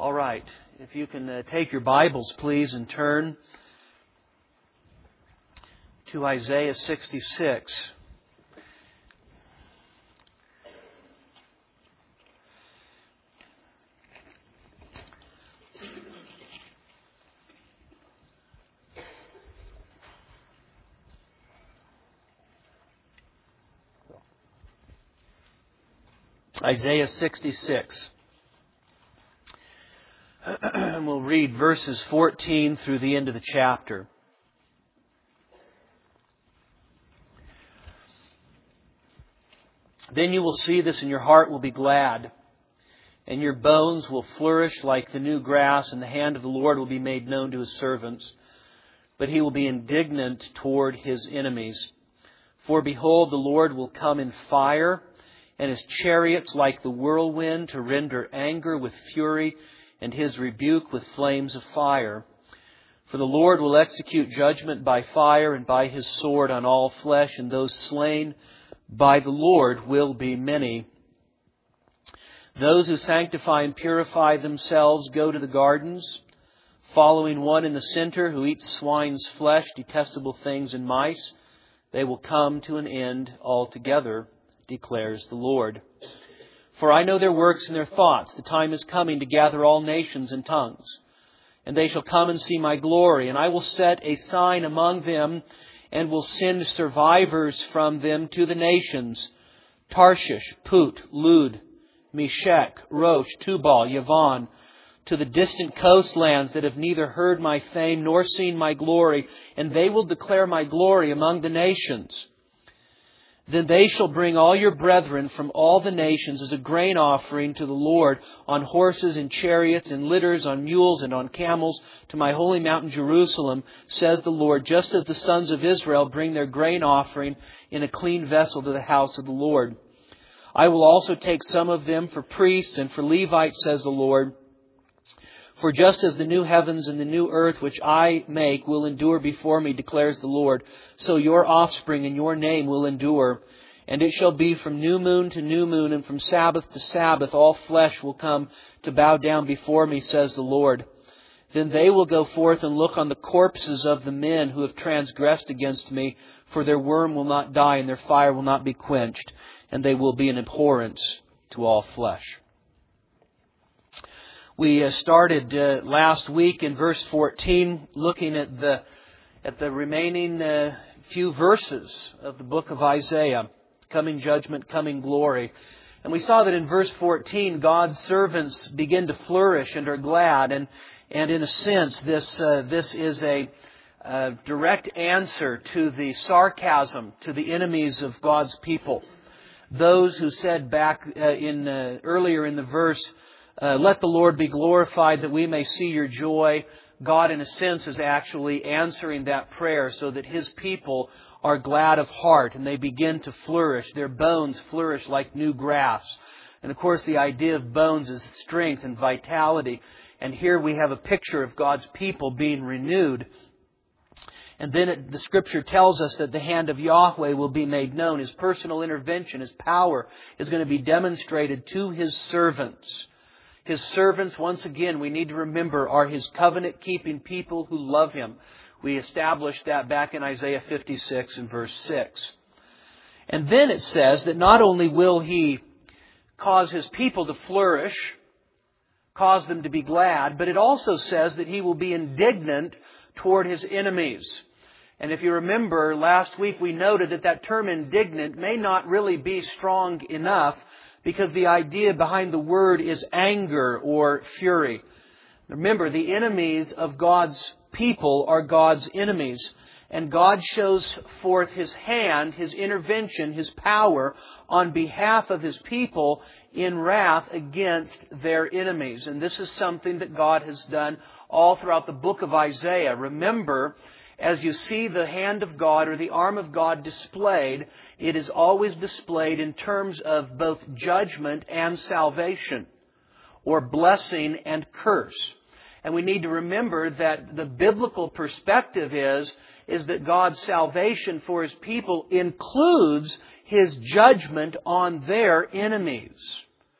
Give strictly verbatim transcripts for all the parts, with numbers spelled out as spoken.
All right. If you can uh, take your Bibles, please, and turn to Isaiah sixty-six. Isaiah sixty-six. And we'll read verses fourteen through the end of the chapter. Then you will see this, and your heart will be glad, and your bones will flourish like the new grass, and the hand of the Lord will be made known to His servants. But He will be indignant toward His enemies. For behold, the Lord will come in fire, and His chariots like the whirlwind, to render anger with fury, and His rebuke with flames of fire. For the Lord will execute judgment by fire and by His sword on all flesh, and those slain by the Lord will be many. Those who sanctify and purify themselves go to the gardens, following one in the center who eats swine's flesh, detestable things, and mice. They will come to an end altogether, declares the Lord. For I know their works and their thoughts. The time is coming to gather all nations and tongues. And they shall come and see my glory. And I will set a sign among them, and will send survivors from them to the nations: Tarshish, Put, Lud, Meshech, Rosh, Tubal, Yavon, to the distant coastlands that have neither heard my fame nor seen my glory. And they will declare my glory among the nations. Then they shall bring all your brethren from all the nations as a grain offering to the Lord, on horses and chariots and litters, on mules and on camels, to my holy mountain Jerusalem, says the Lord, just as the sons of Israel bring their grain offering in a clean vessel to the house of the Lord. I will also take some of them for priests and for Levites, says the Lord. For just as the new heavens and the new earth which I make will endure before me, declares the Lord, so your offspring and your name will endure. And it shall be from new moon to new moon, and from Sabbath to Sabbath, all flesh will come to bow down before me, says the Lord. Then they will go forth and look on the corpses of the men who have transgressed against me, for their worm will not die, and their fire will not be quenched, and they will be an abhorrence to all flesh. We started uh, last week in verse fourteen, looking at the at the remaining uh, few verses of the book of Isaiah, coming judgment, coming glory. And we saw that in verse fourteen, God's servants begin to flourish and are glad. And, and in a sense, this uh, this is a, a direct answer to the sarcasm to the enemies of God's people. Those who said back uh, in uh, earlier in the verse, Uh, let the Lord be glorified that we may see your joy. God, in a sense, is actually answering that prayer so that His people are glad of heart and they begin to flourish. Their bones flourish like new grass. And of course, the idea of bones is strength and vitality. And here we have a picture of God's people being renewed. And then it, the Scripture tells us that the hand of Yahweh will be made known. His personal intervention, His power is going to be demonstrated to His servants. His servants, once again, we need to remember, are His covenant-keeping people who love Him. We established that back in Isaiah fifty-six and verse six. And then it says that not only will He cause His people to flourish, cause them to be glad, but it also says that He will be indignant toward His enemies. And if you remember, last week we noted that that term indignant may not really be strong enough, because the idea behind the word is anger or fury. Remember, the enemies of God's people are God's enemies. And God shows forth His hand, His intervention, His power on behalf of His people in wrath against their enemies. And this is something that God has done all throughout the book of Isaiah. Remember, as you see the hand of God or the arm of God displayed, it is always displayed in terms of both judgment and salvation, or blessing and curse. And we need to remember that the biblical perspective is, is that God's salvation for His people includes His judgment on their enemies.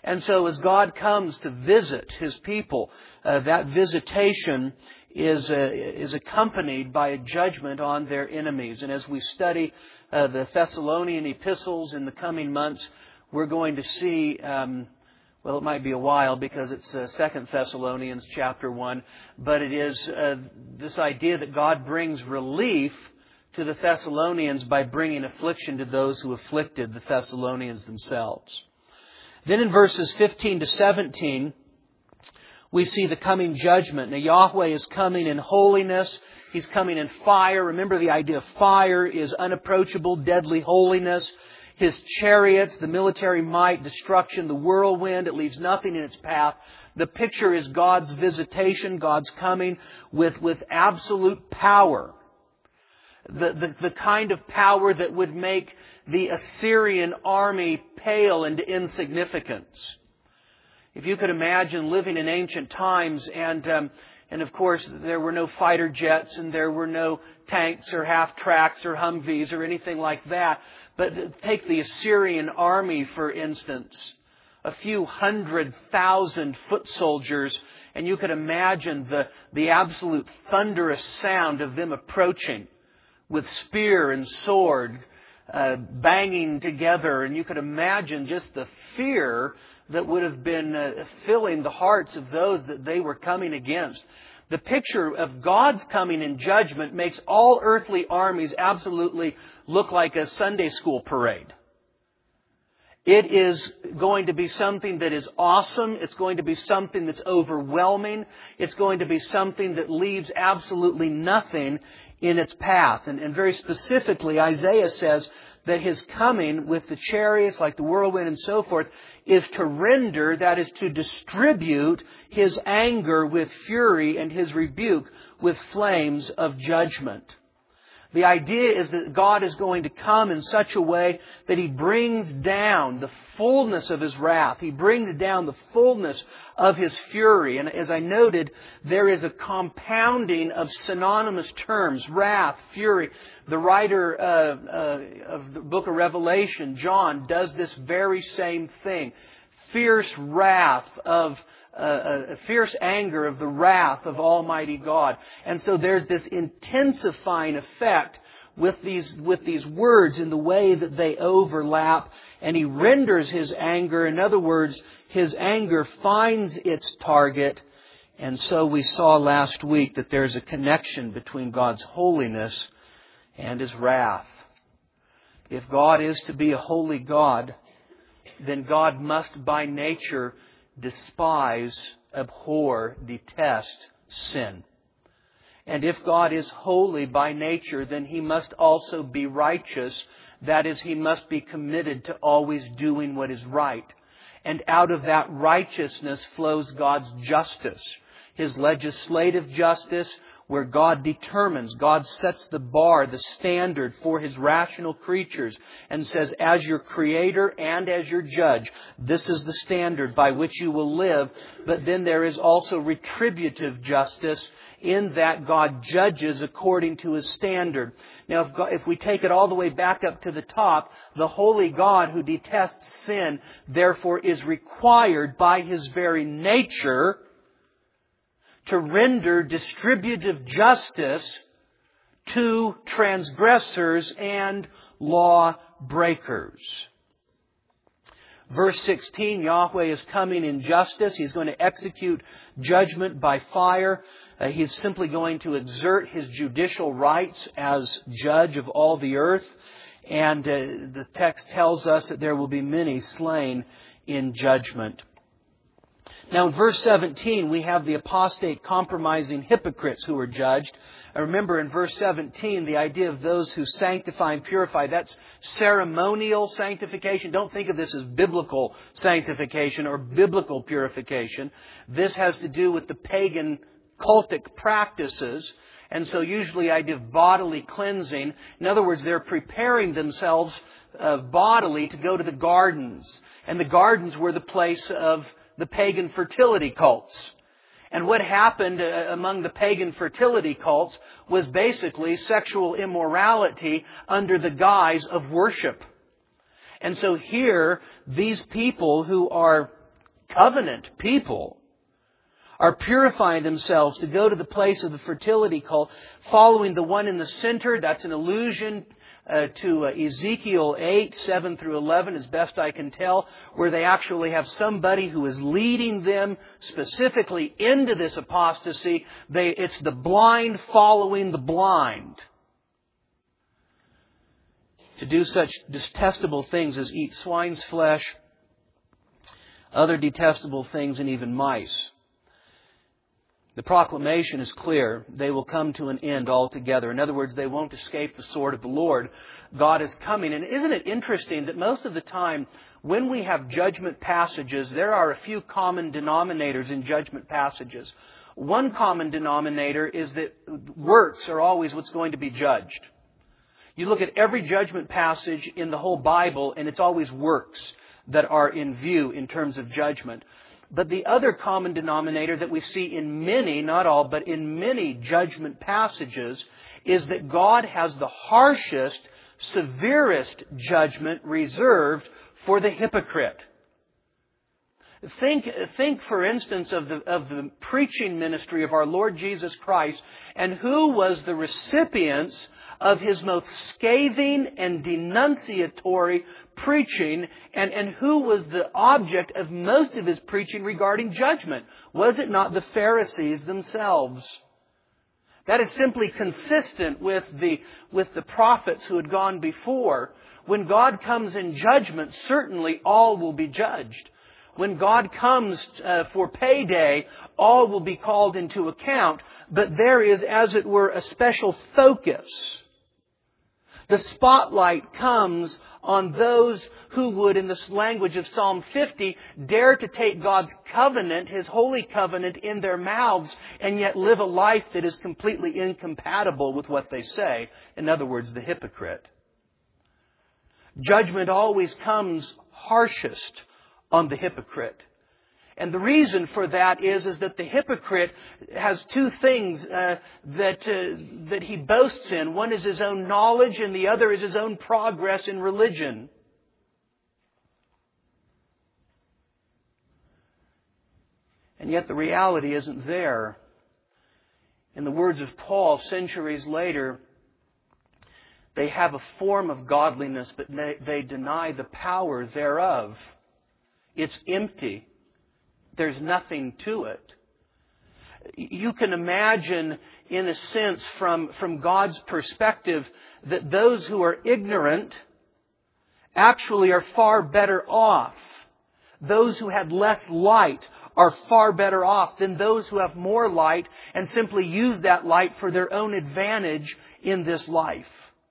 And so as God comes to visit His people, uh, that visitation is uh, is accompanied by a judgment on their enemies. And as we study uh, the Thessalonian epistles in the coming months, we're going to see, um, well, it might be a while because it's uh, Second Thessalonians chapter one, but it is uh, this idea that God brings relief to the Thessalonians by bringing affliction to those who afflicted the Thessalonians themselves. Then in verses fifteen to seventeen, we see the coming judgment. Now Yahweh is coming in holiness. He's coming in fire. Remember, the idea of fire is unapproachable, deadly holiness. His chariots, the military might, destruction, the whirlwind, it leaves nothing in its path. The picture is God's visitation, God's coming with, with absolute power. The, the, the kind of power that would make the Assyrian army pale into insignificance. If you could imagine living in ancient times, and um, and of course there were no fighter jets and there were no tanks or half-tracks or Humvees or anything like that. But take the Assyrian army, for instance. A few hundred thousand foot soldiers, and you could imagine the, the absolute thunderous sound of them approaching with spear and sword uh, banging together. And you could imagine just the fear that would have been uh, filling the hearts of those that they were coming against. The picture of God's coming in judgment makes all earthly armies absolutely look like a Sunday school parade. It is going to be something that is awesome. It's going to be something that's overwhelming. It's going to be something that leaves absolutely nothing in its path. And, and very specifically, Isaiah says that His coming with the chariots, like the whirlwind and so forth, is to render, that is to distribute His anger with fury and His rebuke with flames of judgment. The idea is that God is going to come in such a way that He brings down the fullness of His wrath. He brings down the fullness of His fury. And as I noted, there is a compounding of synonymous terms: wrath, fury. The writer uh, uh, of the book of Revelation, John, does this very same thing. Fierce wrath of Uh, a fierce anger of the wrath of Almighty God. And so there's this intensifying effect with these, with these words in the way that they overlap. And He renders His anger. In other words, His anger finds its target. And so we saw last week that there's a connection between God's holiness and His wrath. If God is to be a holy God, then God must by nature despise, abhor, detest sin. And if God is holy by nature, then He must also be righteous. That is, He must be committed to always doing what is right. And out of that righteousness flows God's justice. His legislative justice, where God determines, God sets the bar, the standard for His rational creatures and says, as your creator and as your judge, this is the standard by which you will live. But then there is also retributive justice in that God judges according to His standard. Now, if, God, if we take it all the way back up to the top, the holy God who detests sin, therefore, is required by His very nature to render distributive justice to transgressors and lawbreakers. Verse sixteen, Yahweh is coming in justice. He's going to execute judgment by fire. Uh, he's simply going to exert His judicial rights as judge of all the earth. And uh, the text tells us that there will be many slain in judgment. Now in verse seventeen, we have the apostate, compromising hypocrites who are judged. And remember in verse seventeen, the idea of those who sanctify and purify, that's ceremonial sanctification. Don't think of this as biblical sanctification or biblical purification. This has to do with the pagan cultic practices. And so usually I give bodily cleansing. In other words, they're preparing themselves uh, bodily to go to the gardens. And the gardens were the place of the pagan fertility cults. And what happened uh, among the pagan fertility cults was basically sexual immorality under the guise of worship. And so here, these people who are covenant people are purifying themselves to go to the place of the fertility cult, following the one in the center. That's an allusion uh, to uh, Ezekiel eight, seven through eleven, as best I can tell, where they actually have somebody who is leading them specifically into this apostasy. They, it's the blind following the blind to do such detestable things as eat swine's flesh, other detestable things, and even mice. The proclamation is clear. They will come to an end altogether. In other words, they won't escape the sword of the Lord. God is coming. And isn't it interesting that most of the time when we have judgment passages, there are a few common denominators in judgment passages. One common denominator is that works are always what's going to be judged. You look at every judgment passage in the whole Bible, and it's always works that are in view in terms of judgment. But the other common denominator that we see in many, not all, but in many judgment passages is that God has the harshest, severest judgment reserved for the hypocrite. Think, think for instance, of the, of the preaching ministry of our Lord Jesus Christ, and who was the recipients of His most scathing and denunciatory preaching, and, and who was the object of most of His preaching regarding judgment? Was it not the Pharisees themselves? That is simply consistent with the, with the prophets who had gone before. When God comes in judgment, certainly all will be judged. When God comes uh, for payday, all will be called into account. But there is, as it were, a special focus. The spotlight comes on those who would, in this language of Psalm fifty, dare to take God's covenant, His holy covenant, in their mouths and yet live a life that is completely incompatible with what they say. In other words, the hypocrite. Judgment always comes harshest on the hypocrite. And the reason for that is, is that the hypocrite has two things uh, that, uh, that he boasts in. One is his own knowledge, and the other is his own progress in religion. And yet the reality isn't there. In the words of Paul, centuries later, they have a form of godliness, but they, they deny the power thereof. It's empty. There's nothing to it. You can imagine, in a sense, from, from God's perspective, that those who are ignorant actually are far better off. Those who had less light are far better off than those who have more light and simply use that light for their own advantage in this life.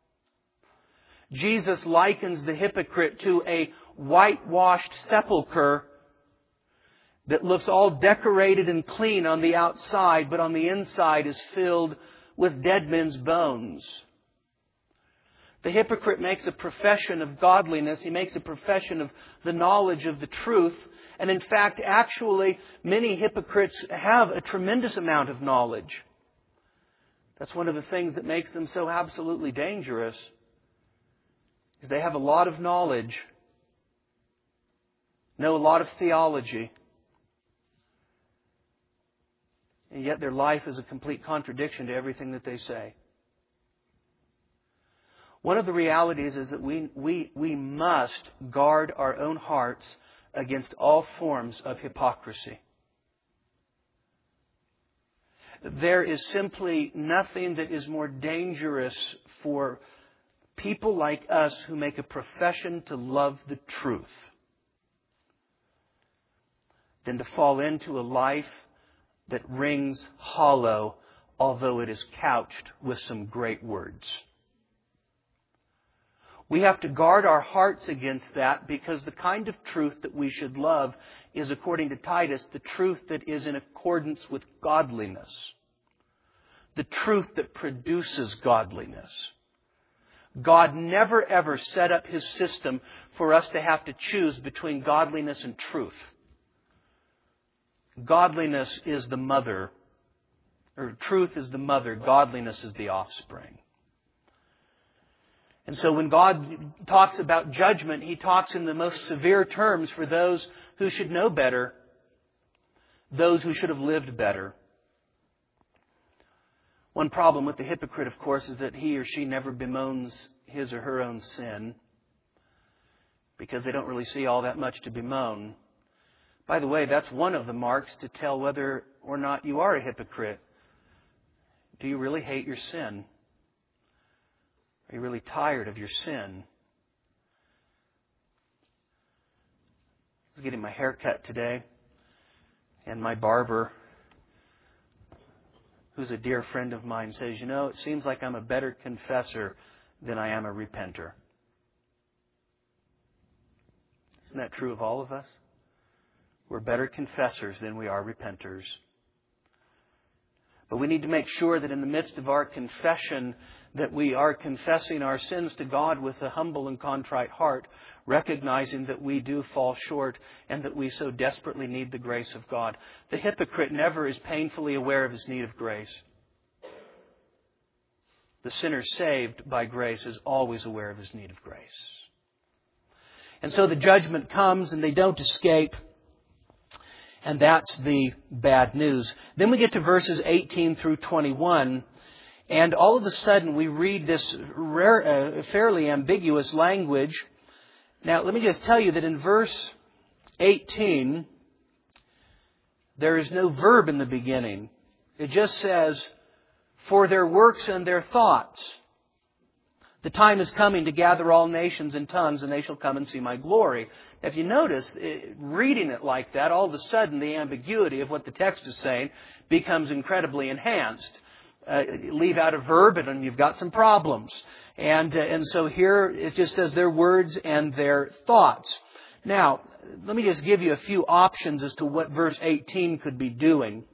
Jesus likens the hypocrite to a whitewashed sepulcher that looks all decorated and clean on the outside, but on the inside is filled with dead men's bones. The hypocrite makes a profession of godliness. He makes a profession of the knowledge of the truth. And in fact, actually, many hypocrites have a tremendous amount of knowledge. That's one of the things that makes them so absolutely dangerous. Is they have a lot of knowledge, know a lot of theology, and yet their life is a complete contradiction to everything that they say. One of the realities is that we, we, we must guard our own hearts against all forms of hypocrisy. There is simply nothing that is more dangerous for people like us who make a profession to love the truth than to fall into a life that rings hollow, although it is couched with some great words. We have to guard our hearts against that, because the kind of truth that we should love is, according to Titus, the truth that is in accordance with godliness. The truth that produces godliness. God never ever set up His system for us to have to choose between godliness and truth. Godliness is the mother, or truth is the mother, godliness is the offspring. And so when God talks about judgment, He talks in the most severe terms for those who should know better. those who should have lived better. One problem with the hypocrite, of course, is that he or she never bemoans his or her own sin because they don't really see all that much to bemoan. By the way, that's one of the marks to tell whether or not you are a hypocrite. Do you really hate your sin? Are you really tired of your sin? I was getting my hair cut today, and my barber, who's a dear friend of mine, says, you know, it seems like I'm a better confessor than I am a repenter. Isn't that true of all of us? We're better confessors than we are repenters. But we need to make sure that in the midst of our confession that we are confessing our sins to God with a humble and contrite heart, recognizing that we do fall short and that we so desperately need the grace of God. The hypocrite never is painfully aware of his need of grace. The sinner saved by grace is always aware of his need of grace. And so the judgment comes and they don't escape. And that's the bad news. Then we get to verses eighteen through twenty-one. And all of a sudden we read this rare, uh, fairly ambiguous language. Now let me just tell you that in verse eighteen, there is no verb in the beginning. It just says, for their works and their thoughts. The time is coming to gather all nations and tongues, and they shall come and see my glory. If you notice, reading it like that, all of a sudden the ambiguity of what the text is saying becomes incredibly enhanced. Uh, leave out a verb and you've got some problems. And, uh, and so here it just says their words and their thoughts. Now, let me just give you a few options as to what verse eighteen could be doing.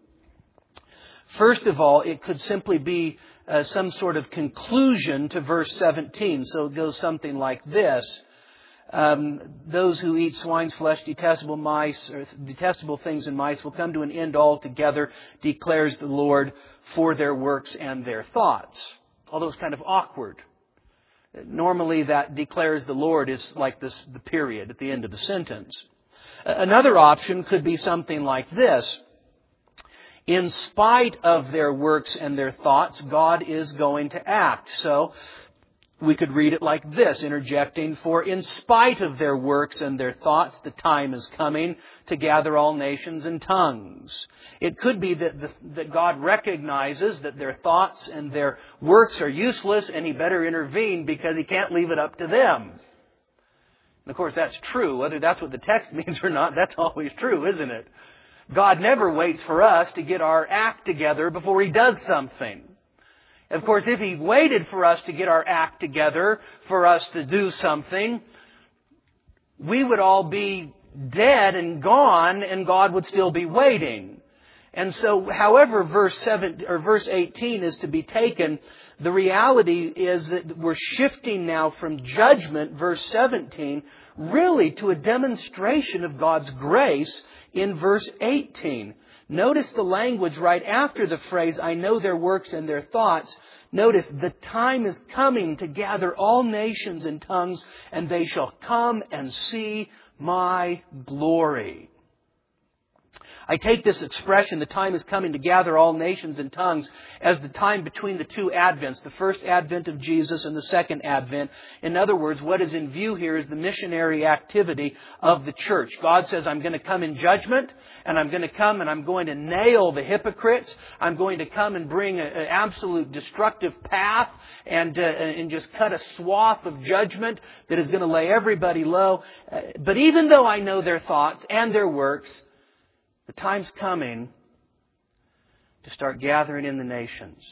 First of all, it could simply be uh, some sort of conclusion to verse seventeen. So it goes something like this. Um, those who eat swine's flesh, detestable mice, or detestable things and mice will come to an end altogether, declares the Lord, for their works and their thoughts. Although it's kind of awkward. Normally that declares the Lord is like this, the period at the end of the sentence. Another option could be something like this. In spite of their works and their thoughts, God is going to act. So we could read it like this, interjecting, for in spite of their works and their thoughts, the time is coming to gather all nations and tongues. It could be that, the, that God recognizes that their thoughts and their works are useless and He better intervene because He can't leave it up to them. And of course that's true. Whether that's what the text means or not, that's always true, isn't it? God never waits for us to get our act together before He does something. Of course, if He waited for us to get our act together, for us to do something, we would all be dead and gone, and God would still be waiting. And so, however verse seven or verse eighteen is to be taken, the reality is that we're shifting now from judgment, verse seventeen, really to a demonstration of God's grace in verse eighteen. Notice the language right after the phrase, I know their works and their thoughts. Notice, the time is coming to gather all nations and tongues, and they shall come and see my glory. I take this expression, the time is coming to gather all nations and tongues, as the time between the two advents, the first advent of Jesus and the second advent. In other words, what is in view here is the missionary activity of the church. God says, I'm going to come in judgment, and I'm going to come and I'm going to nail the hypocrites. I'm going to come and bring an absolute destructive path and, uh, and just cut a swath of judgment that is going to lay everybody low. Uh, but even though I know their thoughts and their works, the time's coming to start gathering in the nations.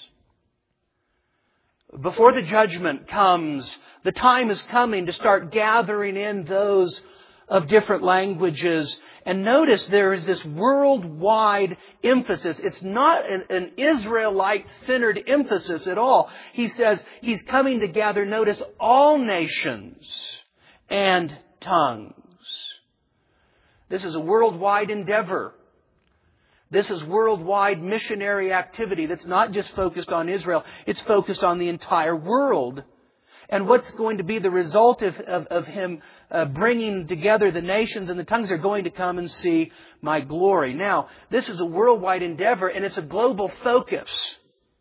Before the judgment comes, the time is coming to start gathering in those of different languages. And notice there is this worldwide emphasis. It's not an, an Israelite-centered emphasis at all. He says He's coming to gather, notice, all nations and tongues. This is a worldwide endeavor. This is worldwide missionary activity that's not just focused on Israel. It's focused on the entire world. And what's going to be the result of, of, of Him uh, bringing together the nations and the tongues? Are going to come and see my glory. Now, this is a worldwide endeavor and it's a global focus.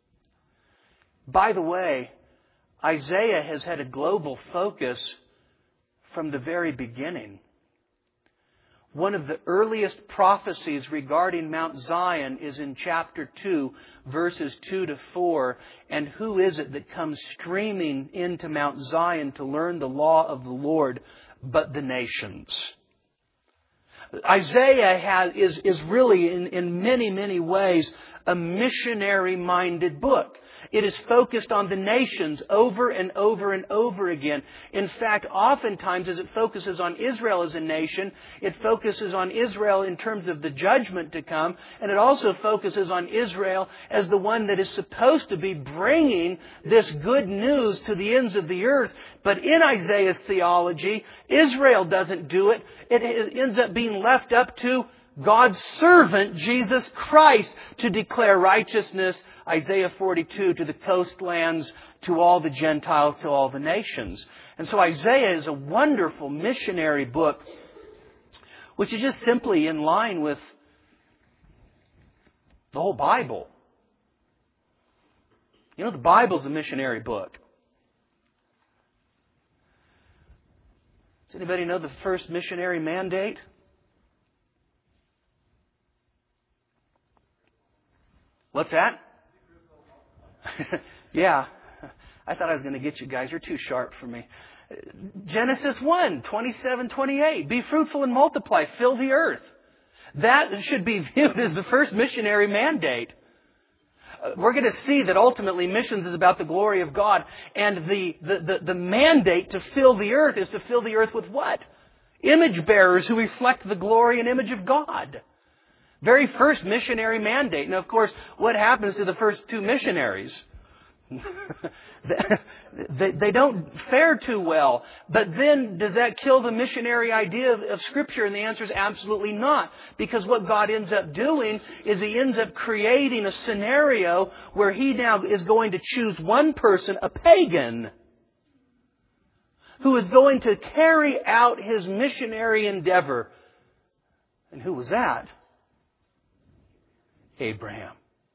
By the way, Isaiah has had a global focus from the very beginning. One of the earliest prophecies regarding Mount Zion is in chapter two, verses two to four. And who is it that comes streaming into Mount Zion to learn the law of the Lord but the nations? Isaiah has, is, is really, in, in many, many ways, a missionary-minded book. It is focused on the nations over and over and over again. In fact, oftentimes as it focuses on Israel as a nation, it focuses on Israel in terms of the judgment to come, and it also focuses on Israel as the one that is supposed to be bringing this good news to the ends of the earth. But in Isaiah's theology, Israel doesn't do it. It ends up being left up to God's servant, Jesus Christ, to declare righteousness, Isaiah forty-two, to the coastlands, to all the Gentiles, to all the nations. And so Isaiah is a wonderful missionary book, which is just simply in line with the whole Bible. You know, the Bible's a missionary book. Does anybody know the first missionary mandate? What's that? Yeah. I thought I was going to get you guys. You're too sharp for me. Genesis one, twenty-seven, twenty-eight. Be fruitful and multiply. Fill the earth. That should be viewed as the first missionary mandate. We're going to see that ultimately missions is about the glory of God. And the, the, the, the mandate to fill the earth is to fill the earth with what? Image bearers who reflect the glory and image of God. Very first missionary mandate. Now, of course, what happens to the first two missionaries? they, they don't fare too well. But then, does that kill the missionary idea of, of Scripture? And the answer is absolutely not. Because what God ends up doing is He ends up creating a scenario where He now is going to choose one person, a pagan, who is going to carry out His missionary endeavor. And who was that? Abraham.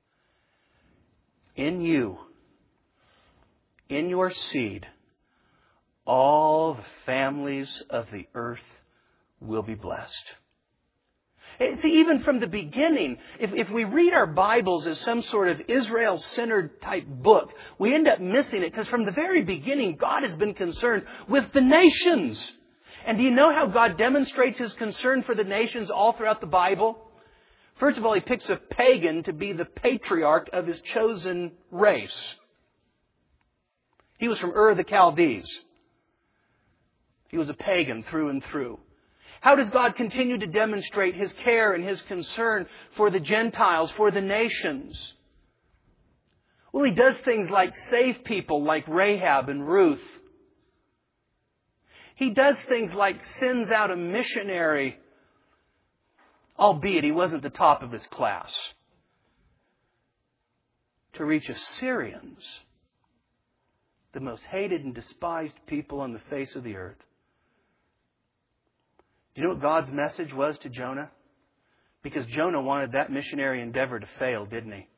In you, in your seed, all the families of the earth will be blessed. See, even from the beginning, if, if we read our Bibles as some sort of Israel-centered type book, we end up missing it because from the very beginning, God has been concerned with the nations. And do you know how God demonstrates His concern for the nations all throughout the Bible? First of all, He picks a pagan to be the patriarch of His chosen race. He was from Ur of the Chaldees. He was a pagan through and through. How does God continue to demonstrate His care and His concern for the Gentiles, for the nations? Well, He does things like save people like Rahab and Ruth. He does things like sends out a missionary, albeit he wasn't the top of his class, to reach Assyrians, the most hated and despised people on the face of the earth. Do you know what God's message was to Jonah? Because Jonah wanted that missionary endeavor to fail, didn't he?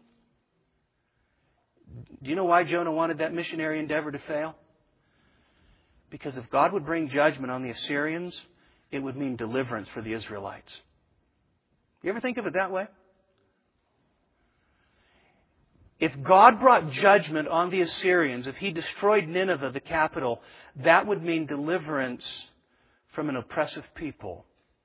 Do you know why Jonah wanted that missionary endeavor to fail? Because if God would bring judgment on the Assyrians, it would mean deliverance for the Israelites. You ever think of it that way? If God brought judgment on the Assyrians, if He destroyed Nineveh, the capital, that would mean deliverance from an oppressive people.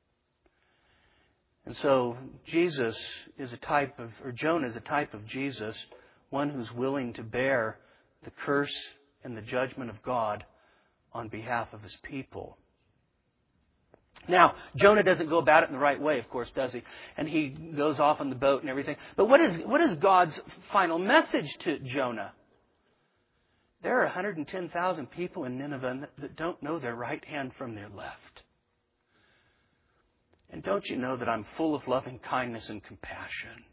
And so Jesus is a type of, or Jonah is a type of Jesus, one who's willing to bear the curse and the judgment of God on behalf of His people. Now, Jonah doesn't go about it in the right way, of course, does he? And he goes off on the boat and everything. But what is, what is God's final message to Jonah? There are one hundred ten thousand people in Nineveh that don't know their right hand from their left. And don't you know that I'm full of loving kindness and compassion?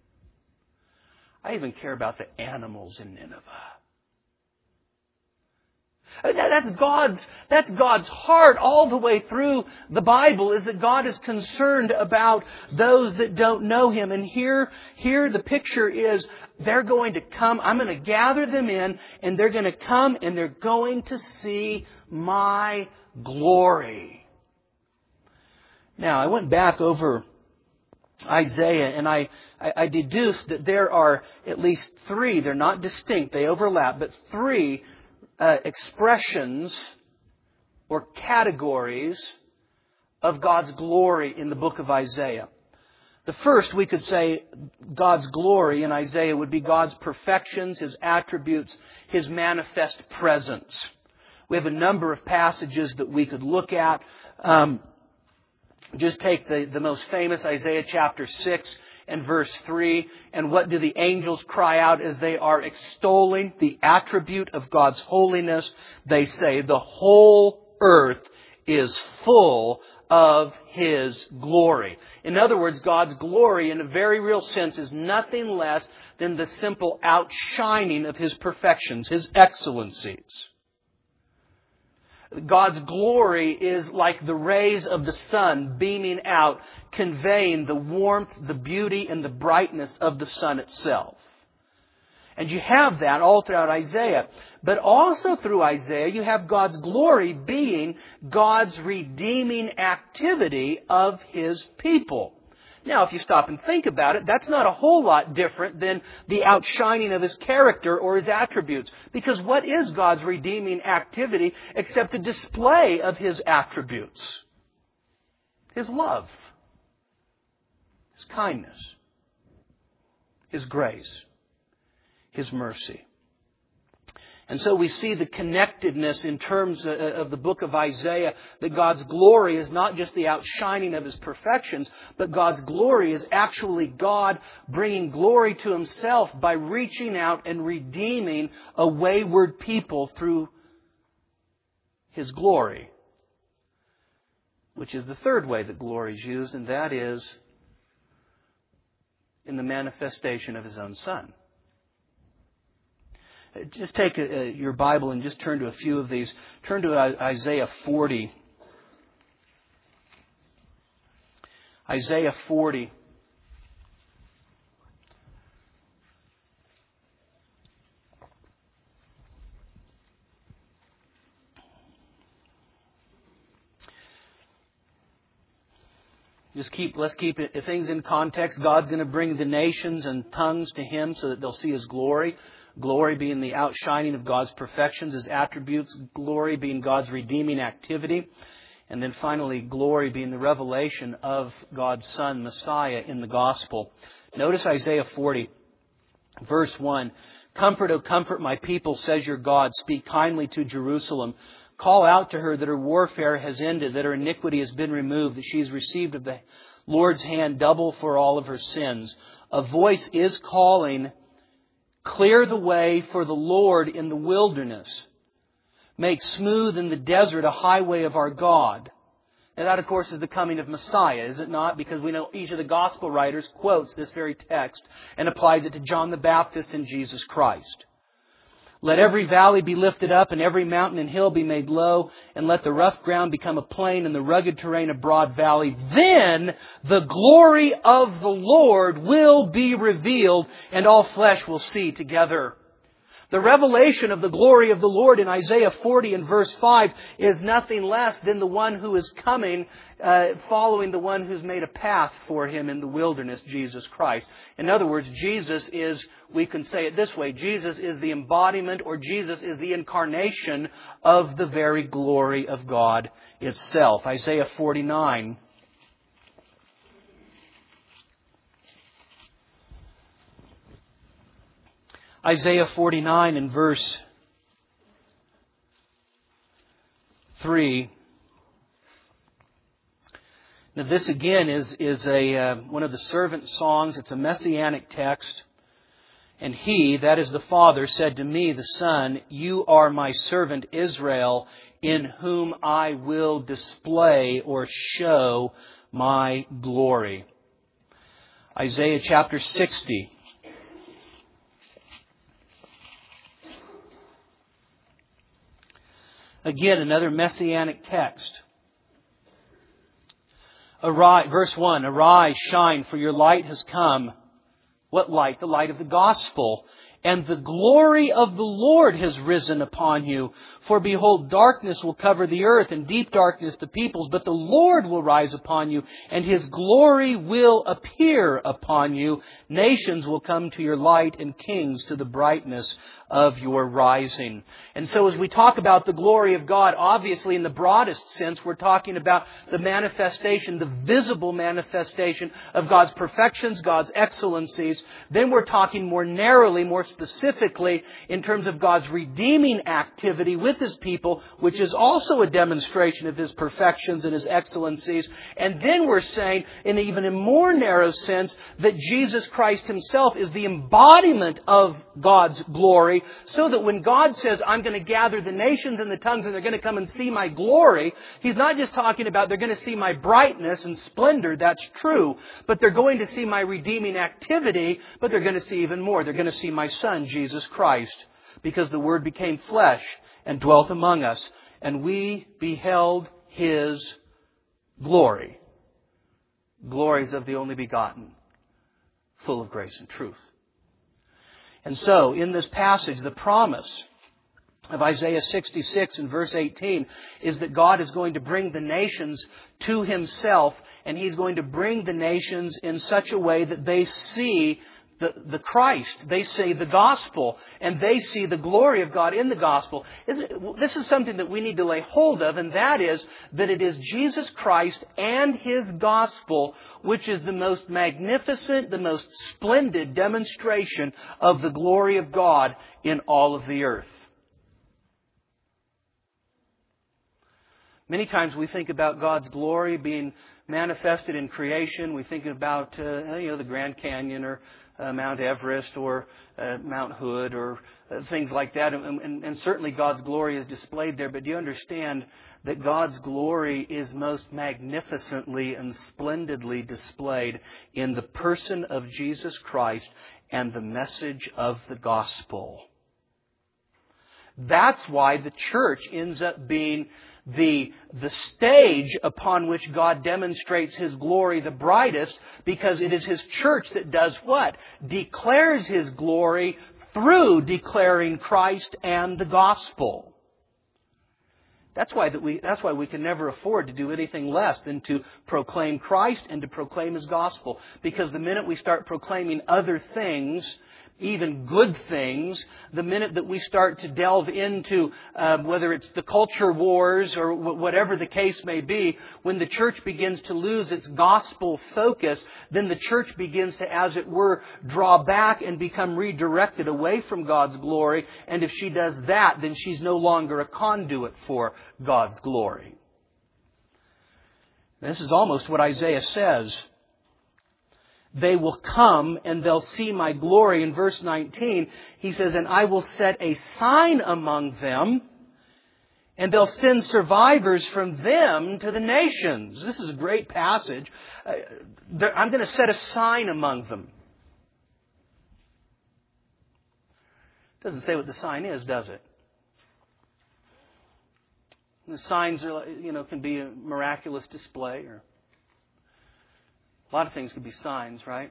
I even care about the animals in Nineveh. That's God's, that's God's heart all the way through the Bible, is that God is concerned about those that don't know Him. And here, here the picture is they're going to come, I'm going to gather them in, and they're going to come and they're going to see my glory. Now, I went back over Isaiah, and I, I, I deduced that there are at least three, they're not distinct, they overlap, but three uh, expressions or categories of God's glory in the book of Isaiah. The first, we could say, God's glory in Isaiah would be God's perfections, His attributes, His manifest presence. We have a number of passages that we could look at. Um, Just take the, the most famous Isaiah chapter six and verse three. And what do the angels cry out as they are extolling the attribute of God's holiness? They say, the whole earth is full of His glory. In other words, God's glory in a very real sense is nothing less than the simple outshining of His perfections, His excellencies. God's glory is like the rays of the sun beaming out, conveying the warmth, the beauty, and the brightness of the sun itself. And you have that all throughout Isaiah. But also through Isaiah, you have God's glory being God's redeeming activity of His people. Now, if you stop and think about it, that's not a whole lot different than the outshining of His character or His attributes. Because what is God's redeeming activity except the display of His attributes? His love, His kindness, His grace, His mercy. And so we see the connectedness in terms of the book of Isaiah, that God's glory is not just the outshining of His perfections, but God's glory is actually God bringing glory to Himself by reaching out and redeeming a wayward people through His glory. Which is the third way that glory is used, and that is in the manifestation of His own Son. Just take a, your Bible and just turn to a few of these. Turn to Isaiah forty. Isaiah forty. Just keep, let's keep it, things in context. God's going to bring the nations and tongues to Him so that they'll see His glory. Glory being the outshining of God's perfections, His attributes. Glory being God's redeeming activity. And then finally, glory being the revelation of God's Son, Messiah, in the gospel. Notice Isaiah forty, verse one. Comfort, O comfort my people, says your God. Speak kindly to Jerusalem. Call out to her that her warfare has ended, that her iniquity has been removed, that she has received of the Lord's hand double for all of her sins. A voice is calling, clear the way for the Lord in the wilderness. Make smooth in the desert a highway of our God. And that, of course, is the coming of Messiah, is it not? Because we know each of the gospel writers quotes this very text and applies it to John the Baptist and Jesus Christ. Let every valley be lifted up and every mountain and hill be made low, and let the rough ground become a plain and the rugged terrain a broad valley. Then the glory of the Lord will be revealed, and all flesh will see together. The revelation of the glory of the Lord in Isaiah forty and verse five is nothing less than the one who is coming, uh, following the one who's made a path for Him in the wilderness, Jesus Christ. In other words, Jesus is, we can say it this way, Jesus is the embodiment, or Jesus is the incarnation of the very glory of God itself. Isaiah forty-nine. Isaiah forty-nine and verse three. Now this again is, is a uh, one of the servant songs. It's a messianic text. And He, that is the Father, said to me, the Son, you are my servant Israel, in whom I will display or show my glory. Isaiah chapter sixty. Again, another messianic text. Arise, verse one, arise, shine, for your light has come. What light? The light of the gospel. And the glory of the Lord has risen upon you. For behold, darkness will cover the earth, and deep darkness the peoples. But the Lord will rise upon you, and His glory will appear upon you. Nations will come to your light, and kings to the brightness of your rising. And so as we talk about the glory of God, obviously in the broadest sense, we're talking about the manifestation, the visible manifestation of God's perfections, God's excellencies. Then we're talking more narrowly, more specifically in terms of God's redeeming activity with His people, which is also a demonstration of His perfections and His excellencies. And then we're saying, in even a more narrow sense, that Jesus Christ Himself is the embodiment of God's glory, so that when God says, I'm going to gather the nations and the tongues and they're going to come and see my glory, He's not just talking about they're going to see my brightness and splendor, that's true, but they're going to see my redeeming activity, but they're going to see even more. They're going to see my Son, Jesus Christ, because the Word became flesh and dwelt among us, and we beheld His glory. Glories of the only begotten, full of grace and truth. And so, in this passage, the promise of Isaiah sixty-six and verse eighteen is that God is going to bring the nations to Himself, and He's going to bring the nations in such a way that they see The, the Christ, they see the gospel, and they see the glory of God in the gospel. This is something that we need to lay hold of, and that is that it is Jesus Christ and His gospel which is the most magnificent, the most splendid demonstration of the glory of God in all of the earth. Many times we think about God's glory being manifested in creation. We think about uh, you know the Grand Canyon or uh, Mount Everest or uh, Mount Hood or uh, things like that. And, and, and certainly God's glory is displayed there. But do you understand that God's glory is most magnificently and splendidly displayed in the person of Jesus Christ and the message of the gospel? That's why the church ends up being the, the stage upon which God demonstrates His glory the brightest, because it is His church that does what? Declares His glory through declaring Christ and the gospel. That's why that we that's why we can never afford to do anything less than to proclaim Christ and to proclaim His gospel. Because the minute we start proclaiming other things, even good things, the minute that we start to delve into uh, whether it's the culture wars or w- whatever the case may be, when the church begins to lose its gospel focus, then the church begins to, as it were, draw back and become redirected away from God's glory. And if she does that, then she's no longer a conduit for God's glory. This is almost what Isaiah says. They will come and they'll see my glory. In verse nineteen, he says, and I will set a sign among them, and they'll send survivors from them to the nations. This is a great passage. Uh, I'm going to set a sign among them. Doesn't say what the sign is, does it? The signs are, you know, can be a miraculous display, or a lot of things could be signs, right?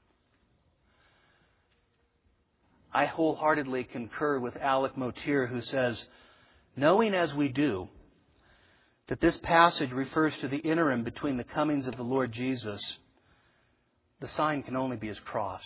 I wholeheartedly concur with Alec Motyer, who says, knowing as we do that this passage refers to the interim between the comings of the Lord Jesus, the sign can only be His cross.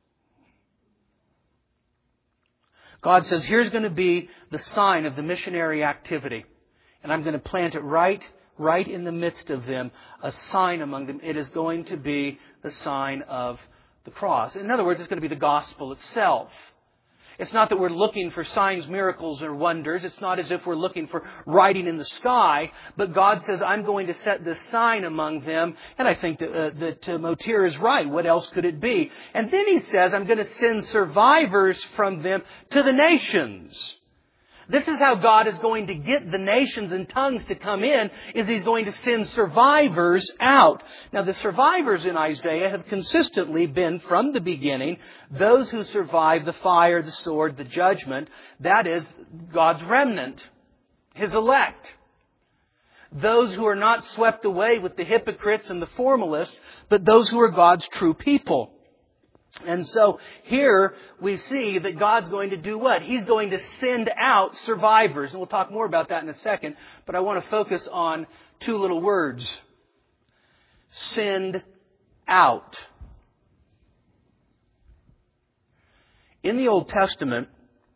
God says, here's going to be the sign of the missionary activity, and I'm going to plant it right Right in the midst of them, a sign among them. It is going to be the sign of the cross. In other words, it's going to be the gospel itself. It's not that we're looking for signs, miracles, or wonders. It's not as if we're looking for writing in the sky. But God says, I'm going to set this sign among them. And I think that, uh, that uh, Motyer is right. What else could it be? And then He says, I'm going to send survivors from them to the nations. This is how God is going to get the nations and tongues to come in, is He's going to send survivors out. Now, the survivors in Isaiah have consistently been, from the beginning, those who survive the fire, the sword, the judgment. That is God's remnant. His elect. Those who are not swept away with the hypocrites and the formalists, but those who are God's true people. And so here we see that God's going to do what? He's going to send out survivors. And we'll talk more about that in a second. But I want to focus on two little words. Send out. In the Old Testament,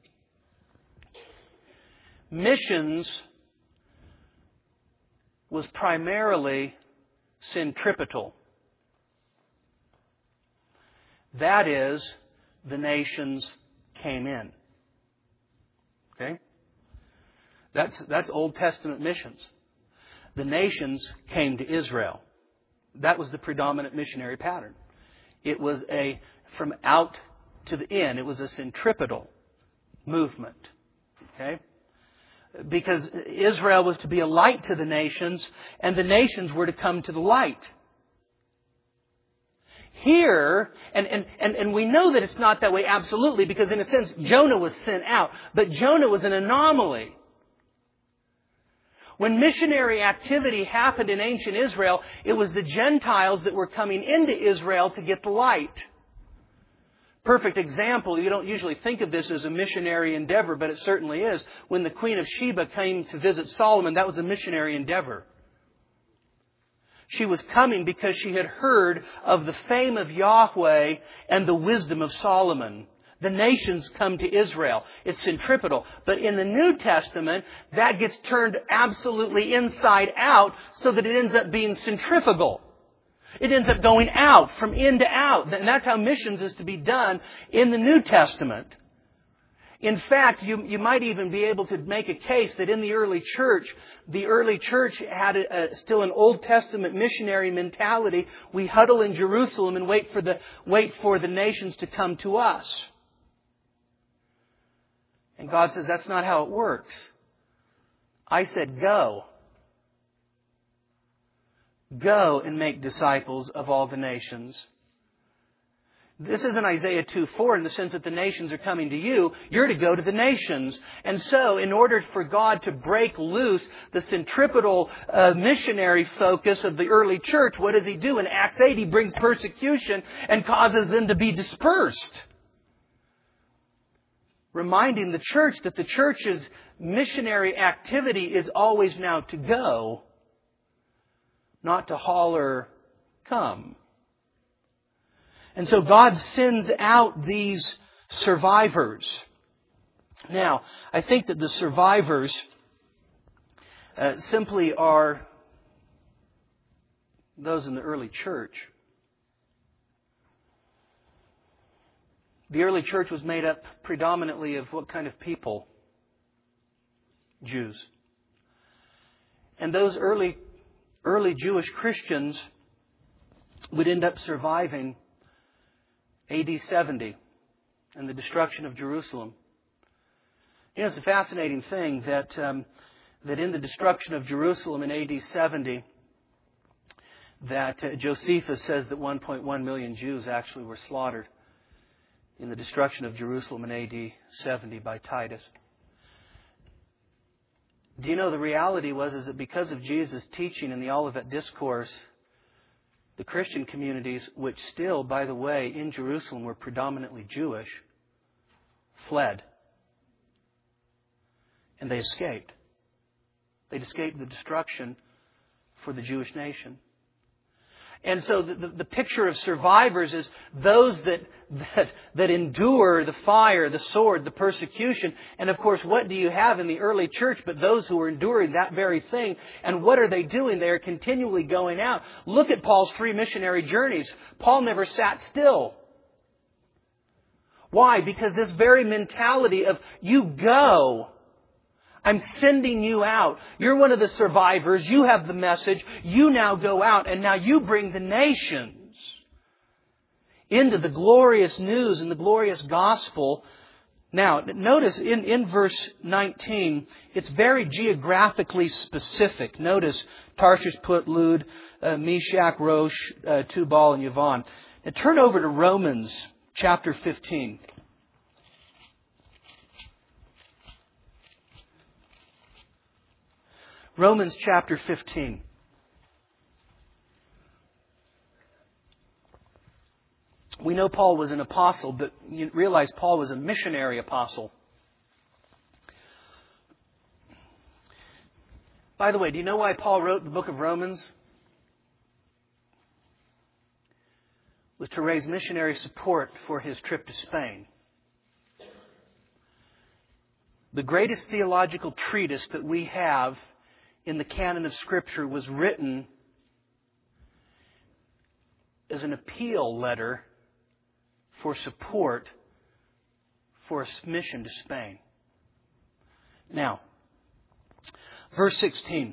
missions was primarily centripetal. That is, the nations came in. Okay? That's, that's Old Testament missions. The nations came to Israel. That was the predominant missionary pattern. It was a from out to the in. It was a centripetal movement. Okay? Because Israel was to be a light to the nations, and the nations were to come to the light. Here, and, and, and, and we know that it's not that way absolutely, because in a sense, Jonah was sent out. But Jonah was an anomaly. When missionary activity happened in ancient Israel, it was the Gentiles that were coming into Israel to get the light. Perfect example, you don't usually think of this as a missionary endeavor, but it certainly is. When the Queen of Sheba came to visit Solomon, that was a missionary endeavor. She was coming because she had heard of the fame of Yahweh and the wisdom of Solomon. The nations come to Israel. It's centripetal. But in the New Testament, that gets turned absolutely inside out so that it ends up being centrifugal. It ends up going out, from in to out. And that's how missions is to be done in the New Testament. In fact, you, you might even be able to make a case that in the early church, the early church had a, a, still an Old Testament missionary mentality. We huddle in Jerusalem and wait for the, wait for the nations to come to us. And God says, that's not how it works. I said, go. Go and make disciples of all the nations. This isn't Isaiah two four in the sense that the nations are coming to you. You're to go to the nations. And so, in order for God to break loose the centripetal uh, missionary focus of the early church, what does He do? In Acts eight, He brings persecution and causes them to be dispersed. Reminding the church that the church's missionary activity is always now to go, not to holler, come. And so God sends out these survivors. Now, I think that the survivors uh, simply are those in the early church. The early church was made up predominantly of what kind of people? Jews. And those early, early Jewish Christians would end up surviving A D seventy and the destruction of Jerusalem. You know, it's a fascinating thing that um, that in the destruction of Jerusalem in A D seventy, that uh, Josephus says that one point one million Jews actually were slaughtered in the destruction of Jerusalem in A D seventy by Titus. Do you know the reality was is that because of Jesus' teaching in the Olivet Discourse, the Christian communities, which still, by the way, in Jerusalem were predominantly Jewish, fled. And they escaped. They'd escaped the destruction for the Jewish nation. And so the, the, the picture of survivors is those that, that, that endure the fire, the sword, the persecution. And of course, what do you have in the early church but those who are enduring that very thing? And what are they doing? They are continually going out. Look at Paul's three missionary journeys. Paul never sat still. Why? Because this very mentality of you go. I'm sending you out. You're one of the survivors. You have the message. You now go out and now you bring the nations into the glorious news and the glorious gospel. Now, notice in, in verse nineteen, it's very geographically specific. Notice Tarshish, Put, Lud, uh, Meshach, Rosh, uh, Tubal, and Yavon. Now turn over to Romans chapter fifteen. Romans chapter fifteen. We know Paul was an apostle, but you realize Paul was a missionary apostle. By the way, do you know why Paul wrote the book of Romans? It was to raise missionary support for his trip to Spain. The greatest theological treatise that we have in the canon of Scripture was written as an appeal letter for support for a mission to Spain. Now, verse sixteen.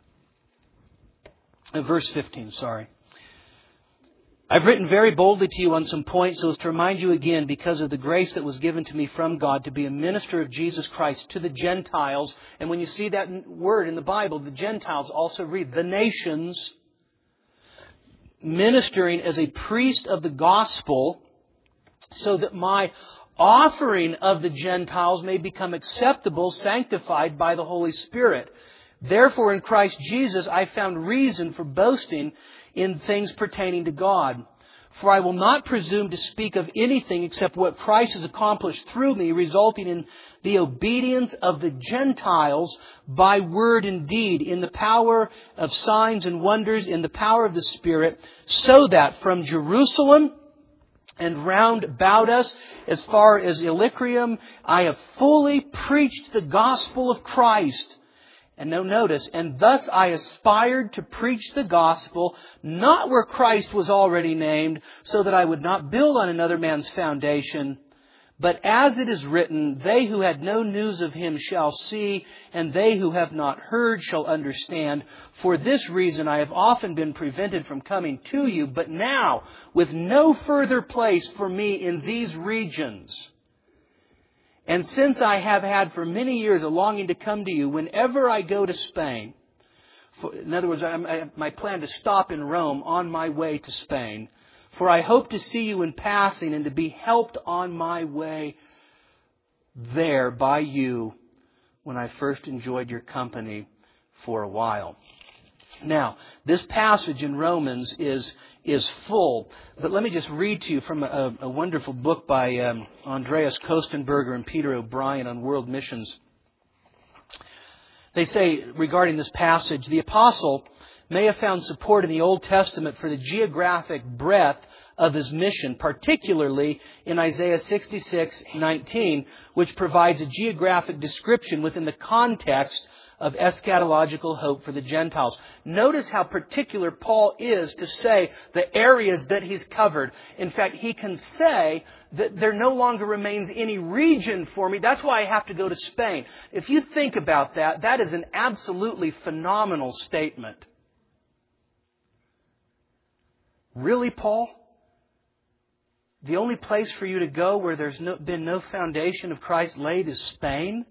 Uh, verse fifteen, sorry. I've written very boldly to you on some points so as to remind you again, because of the grace that was given to me from God, to be a minister of Jesus Christ to the Gentiles. And when you see that word in the Bible, the Gentiles also read the nations, ministering as a priest of the gospel, so that my offering of the Gentiles may become acceptable, sanctified by the Holy Spirit. Therefore, in Christ Jesus, I found reason for boasting in things pertaining to God. For I will not presume to speak of anything except what Christ has accomplished through me, resulting in the obedience of the Gentiles by word and deed, in the power of signs and wonders, in the power of the Spirit, so that from Jerusalem and round about us, as far as Illyricum, I have fully preached the gospel of Christ. And now notice, and thus I aspired to preach the gospel, not where Christ was already named, so that I would not build on another man's foundation. But as it is written, they who had no news of him shall see, and they who have not heard shall understand. For this reason I have often been prevented from coming to you, but now, with no further place for me in these regions. And since I have had for many years a longing to come to you, whenever I go to Spain, for, in other words, I, I, my plan to stop in Rome on my way to Spain, for I hope to see you in passing and to be helped on my way there by you when I first enjoyed your company for a while. Now, this passage in Romans is is full, but let me just read to you from a, a wonderful book by um, Andreas Kostenberger and Peter O'Brien on world missions. They say regarding this passage, the apostle may have found support in the Old Testament for the geographic breadth of his mission, particularly in Isaiah sixty-six nineteen, which provides a geographic description within the context of eschatological hope for the Gentiles. Notice how particular Paul is to say the areas that he's covered. In fact, he can say that there no longer remains any region for me. That's why I have to go to Spain. If you think about that, that is an absolutely phenomenal statement. Really, Paul? The only place for you to go where there's no, been no foundation of Christ laid is Spain?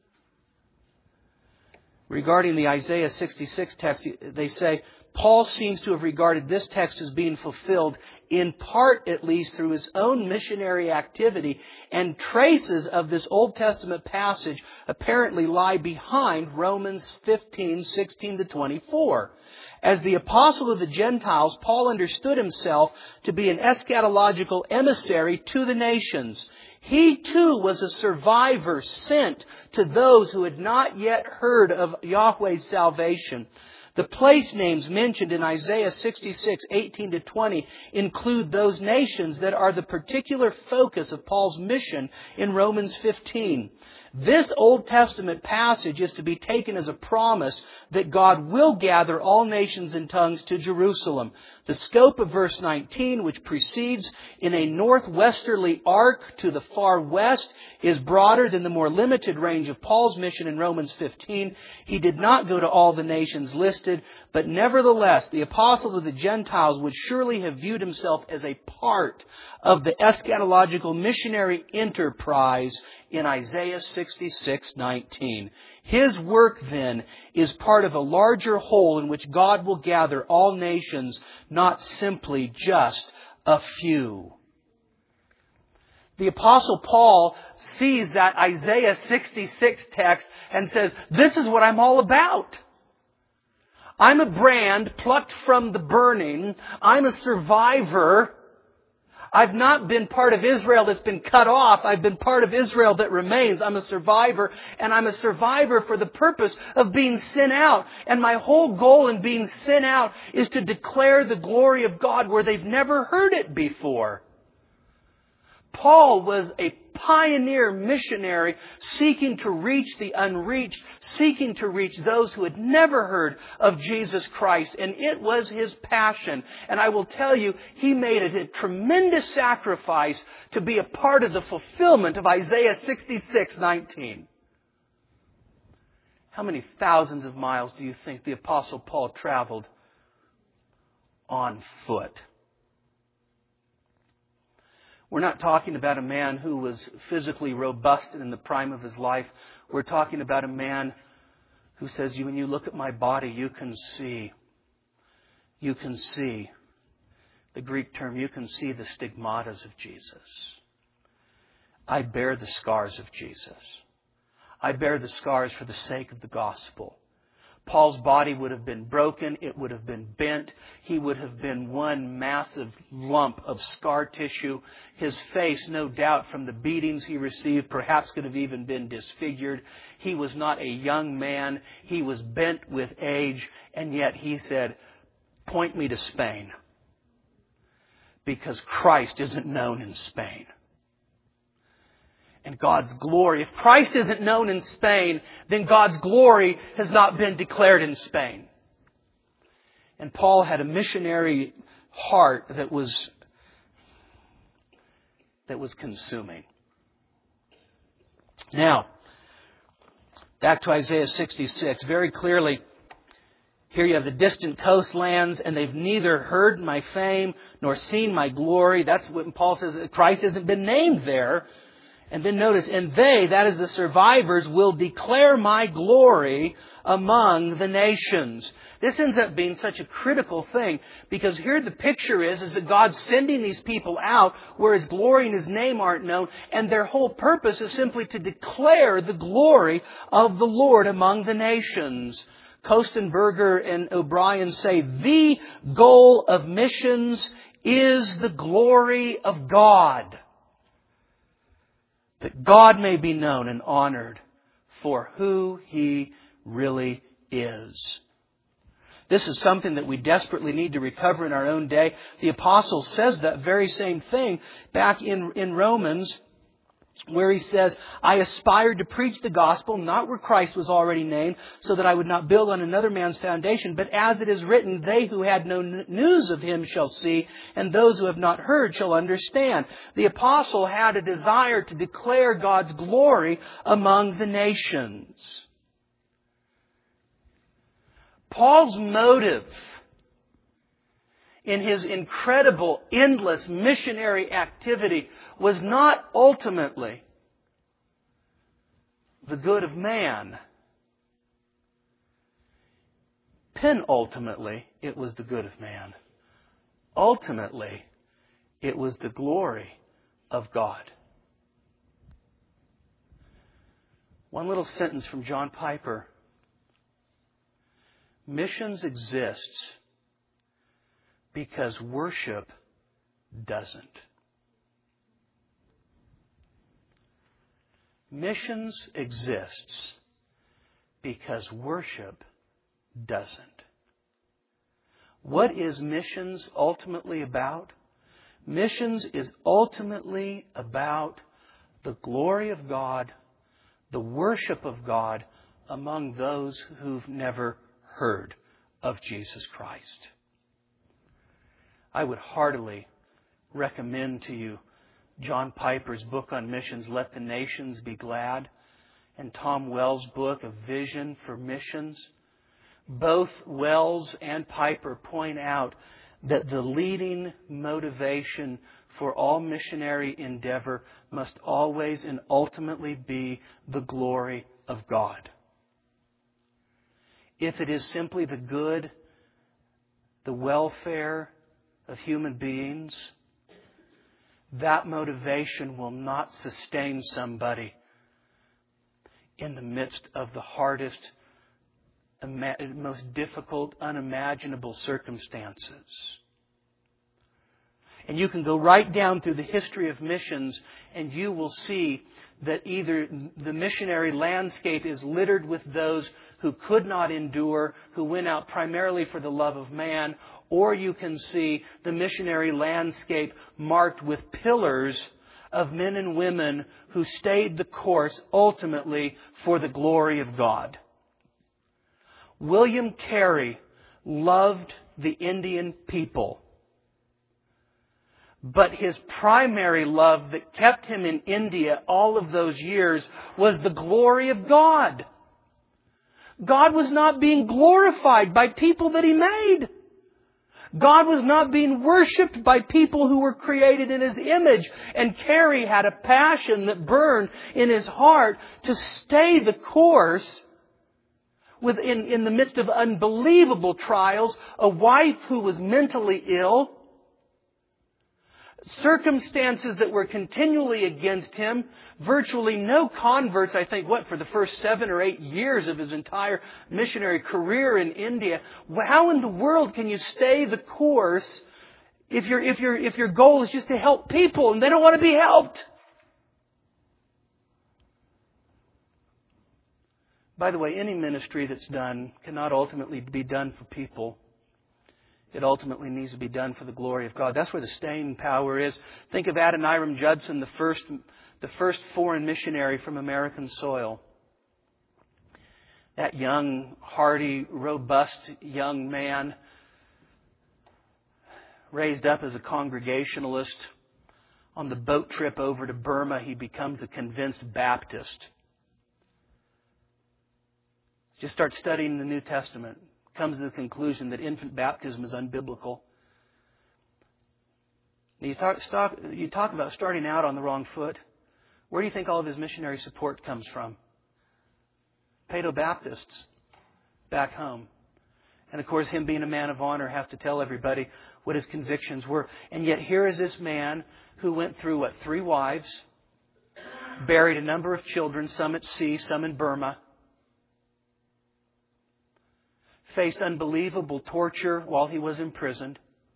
Regarding the Isaiah sixty-six text, they say, Paul seems to have regarded this text as being fulfilled, in part at least through his own missionary activity, and traces of this Old Testament passage apparently lie behind Romans fifteen, sixteen to twenty-four. As the apostle of the Gentiles, Paul understood himself to be an eschatological emissary to the nations. He too was a survivor sent to those who had not yet heard of Yahweh's salvation. The place names mentioned in Isaiah sixty-six, eighteen to twenty include those nations that are the particular focus of Paul's mission in Romans fifteen. This Old Testament passage is to be taken as a promise that God will gather all nations and tongues to Jerusalem. The scope of verse nineteen, which proceeds in a northwesterly arc to the far west, is broader than the more limited range of Paul's mission in Romans fifteen. He did not go to all the nations listed, but nevertheless, the apostle of the Gentiles would surely have viewed himself as a part of the eschatological missionary enterprise in Isaiah sixty-six nineteen. His work, then, is part of a larger whole in which God will gather all nations, not simply just a few. The Apostle Paul sees that Isaiah sixty-six text and says, this is what I'm all about. I'm a brand plucked from the burning. I'm a survivor. I've not been part of Israel that's been cut off. I've been part of Israel that remains. I'm a survivor, and I'm a survivor for the purpose of being sent out. And my whole goal in being sent out is to declare the glory of God where they've never heard it before. Paul was a pioneer missionary seeking to reach the unreached, seeking to reach those who had never heard of Jesus Christ. And it was his passion. And I will tell you, he made a tremendous sacrifice to be a part of the fulfillment of Isaiah sixty-six nineteen. How many thousands of miles do you think the Apostle Paul traveled on foot? We're not talking about a man who was physically robust and in the prime of his life. We're talking about a man who says, when you look at my body, you can see, you can see, the Greek term, you can see the stigmatas of Jesus. I bear the scars of Jesus. I bear the scars for the sake of the gospel. Paul's body would have been broken. It would have been bent. He would have been one massive lump of scar tissue. His face, no doubt, from the beatings he received, perhaps could have even been disfigured. He was not a young man. He was bent with age. And yet he said, point me to Spain. Because Christ isn't known in Spain. And God's glory. If Christ isn't known in Spain, then God's glory has not been declared in Spain. And Paul had a missionary heart that was, that was consuming. Now, back to Isaiah sixty-six. Very clearly, here you have the distant coastlands, and they've neither heard my fame nor seen my glory. That's what Paul says. Christ hasn't been named there. And then notice, and they, that is the survivors, will declare my glory among the nations. This ends up being such a critical thing, because here the picture is, is that God's sending these people out where His glory and His name aren't known, and their whole purpose is simply to declare the glory of the Lord among the nations. Kostenberger and O'Brien say, the goal of missions is the glory of God. That God may be known and honored for who He really is. This is something that we desperately need to recover in our own day. The Apostle says that very same thing back in, in Romans, where he says, I aspired to preach the gospel, not where Christ was already named, so that I would not build on another man's foundation. But as it is written, they who had no news of Him shall see, and those who have not heard shall understand. The apostle had a desire to declare God's glory among the nations. Paul's motive in his incredible, endless missionary activity was not ultimately the good of man. Penultimately, it was the good of man. Ultimately, it was the glory of God. One little sentence from John Piper. Missions exists because worship doesn't. Missions exists because worship doesn't. What is missions ultimately about? Missions is ultimately about the glory of God, the worship of God among those who've never heard of Jesus Christ. I would heartily recommend to you John Piper's book on missions, Let the Nations Be Glad, and Tom Wells' book, A Vision for Missions. Both Wells and Piper point out that the leading motivation for all missionary endeavor must always and ultimately be the glory of God. If it is simply the good, the welfare of human beings, that motivation will not sustain somebody in the midst of the hardest most difficult, unimaginable circumstances. And you can go right down through the history of missions and you will see that either the missionary landscape is littered with those who could not endure, who went out primarily for the love of man, or you can see the missionary landscape marked with pillars of men and women who stayed the course ultimately for the glory of God. William Carey loved the Indian people. But his primary love that kept him in India all of those years was the glory of God. God was not being glorified by people that He made. God was not being worshipped by people who were created in His image. And Carey had a passion that burned in his heart to stay the course within, in the midst of unbelievable trials, a wife who was mentally ill, circumstances that were continually against him, virtually no converts, I think, what, for the first seven or eight years of his entire missionary career in India. How in the world can you stay the course if your if your if your goal is just to help people and they don't want to be helped? By the way, any ministry that's done cannot ultimately be done for people. It ultimately needs to be done for the glory of God. That's where the staying power is. Think of Adoniram Judson, the first, the first foreign missionary from American soil. That young, hardy, robust young man, raised up as a Congregationalist. On the boat trip over to Burma, he becomes a convinced Baptist. Just start studying the New Testament. Comes to the conclusion that infant baptism is unbiblical. You talk, stop, you talk about starting out on the wrong foot. Where do you think all of his missionary support comes from? Paedo-Baptists back home. And of course, him being a man of honor has to tell everybody what his convictions were. And yet here is this man who went through, what, three wives, buried a number of children, some at sea, some in Burma, faced unbelievable torture while he was imprisoned.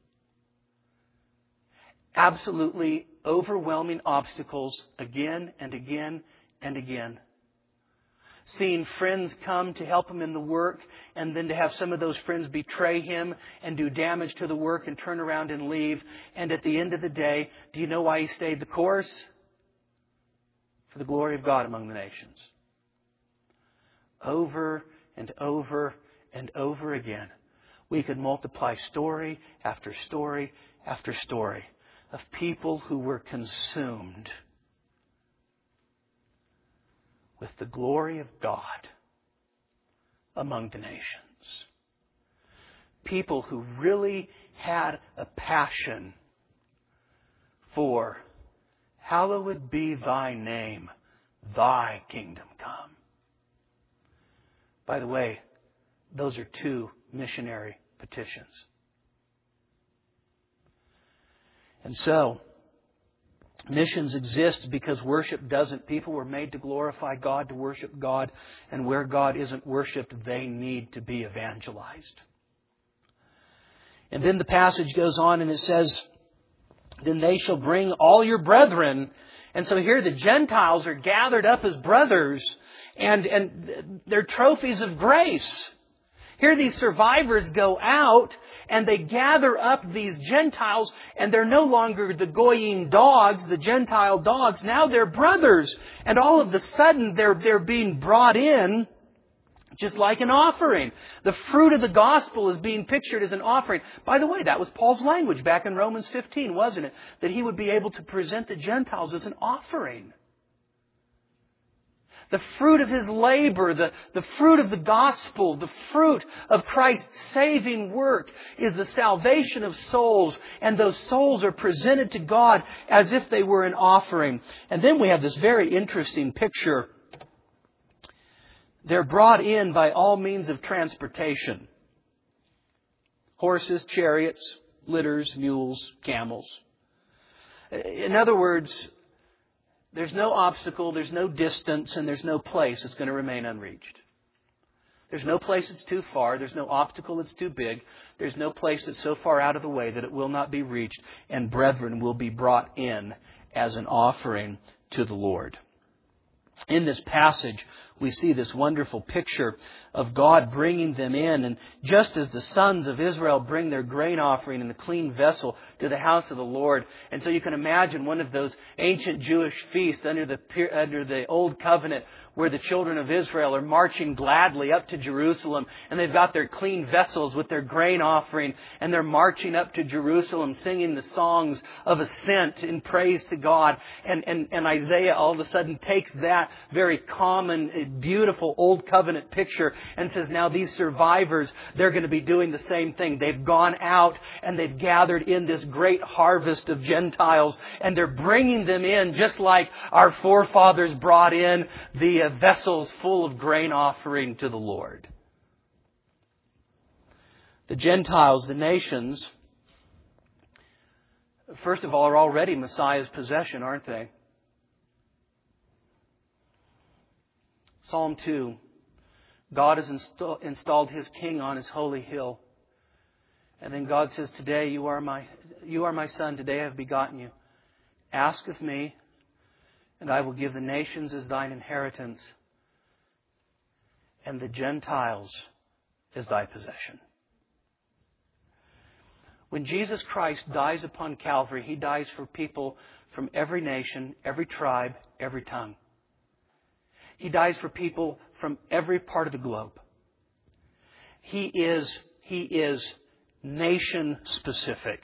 Absolutely overwhelming obstacles again and again and again. Seeing friends come to help him in the work and then to have some of those friends betray him and do damage to the work and turn around and leave. And at the end of the day, do you know why he stayed the course? For the glory of God among the nations. Over and over and over again, we could multiply story after story after story of people who were consumed with the glory of God among the nations. People who really had a passion for hallowed be Thy name, Thy kingdom come. By the way, those are two missionary petitions. And so, missions exist because worship doesn't. People were made to glorify God, to worship God. And where God isn't worshipped, they need to be evangelized. And then the passage goes on and it says, then they shall bring all your brethren. And so here the Gentiles are gathered up as brothers. And, and they're trophies of grace. Here these survivors go out and they gather up these Gentiles and they're no longer the Goyim dogs, the Gentile dogs. Now they're brothers. And all of a sudden they're, they're being brought in just like an offering. The fruit of the gospel is being pictured as an offering. By the way, that was Paul's language back in Romans fifteen, wasn't it? That he would be able to present the Gentiles as an offering. The fruit of His labor, the, the fruit of the gospel, the fruit of Christ's saving work is the salvation of souls. And those souls are presented to God as if they were an offering. And then we have this very interesting picture. They're brought in by all means of transportation. Horses, chariots, litters, mules, camels. In other words, there's no obstacle, there's no distance, and there's no place that's going to remain unreached. There's no place that's too far. There's no obstacle that's too big. There's no place that's so far out of the way that it will not be reached, and brethren will be brought in as an offering to the Lord. In this passage, we see this wonderful picture of God bringing them in. And just as the sons of Israel bring their grain offering in a clean vessel to the house of the Lord. And so you can imagine one of those ancient Jewish feasts under the, under the Old Covenant where the children of Israel are marching gladly up to Jerusalem. And they've got their clean vessels with their grain offering. And they're marching up to Jerusalem singing the songs of ascent in praise to God. And, and, and Isaiah all of a sudden takes that very common, beautiful Old Covenant picture and says, now these survivors, they're going to be doing the same thing. They've gone out and they've gathered in this great harvest of Gentiles, and they're bringing them in just like our forefathers brought in the uh, vessels full of grain offering to the Lord. The Gentiles, the nations, first of all, are already Messiah's possession, aren't they? Psalm two, God has insta- installed His King on His holy hill. And then God says, today you are my, you are my son, today I have begotten you. Ask of me, and I will give the nations as thine inheritance, and the Gentiles as thy possession. When Jesus Christ dies upon Calvary, He dies for people from every nation, every tribe, every tongue. He dies for people from every part of the globe. He is, he is nation specific.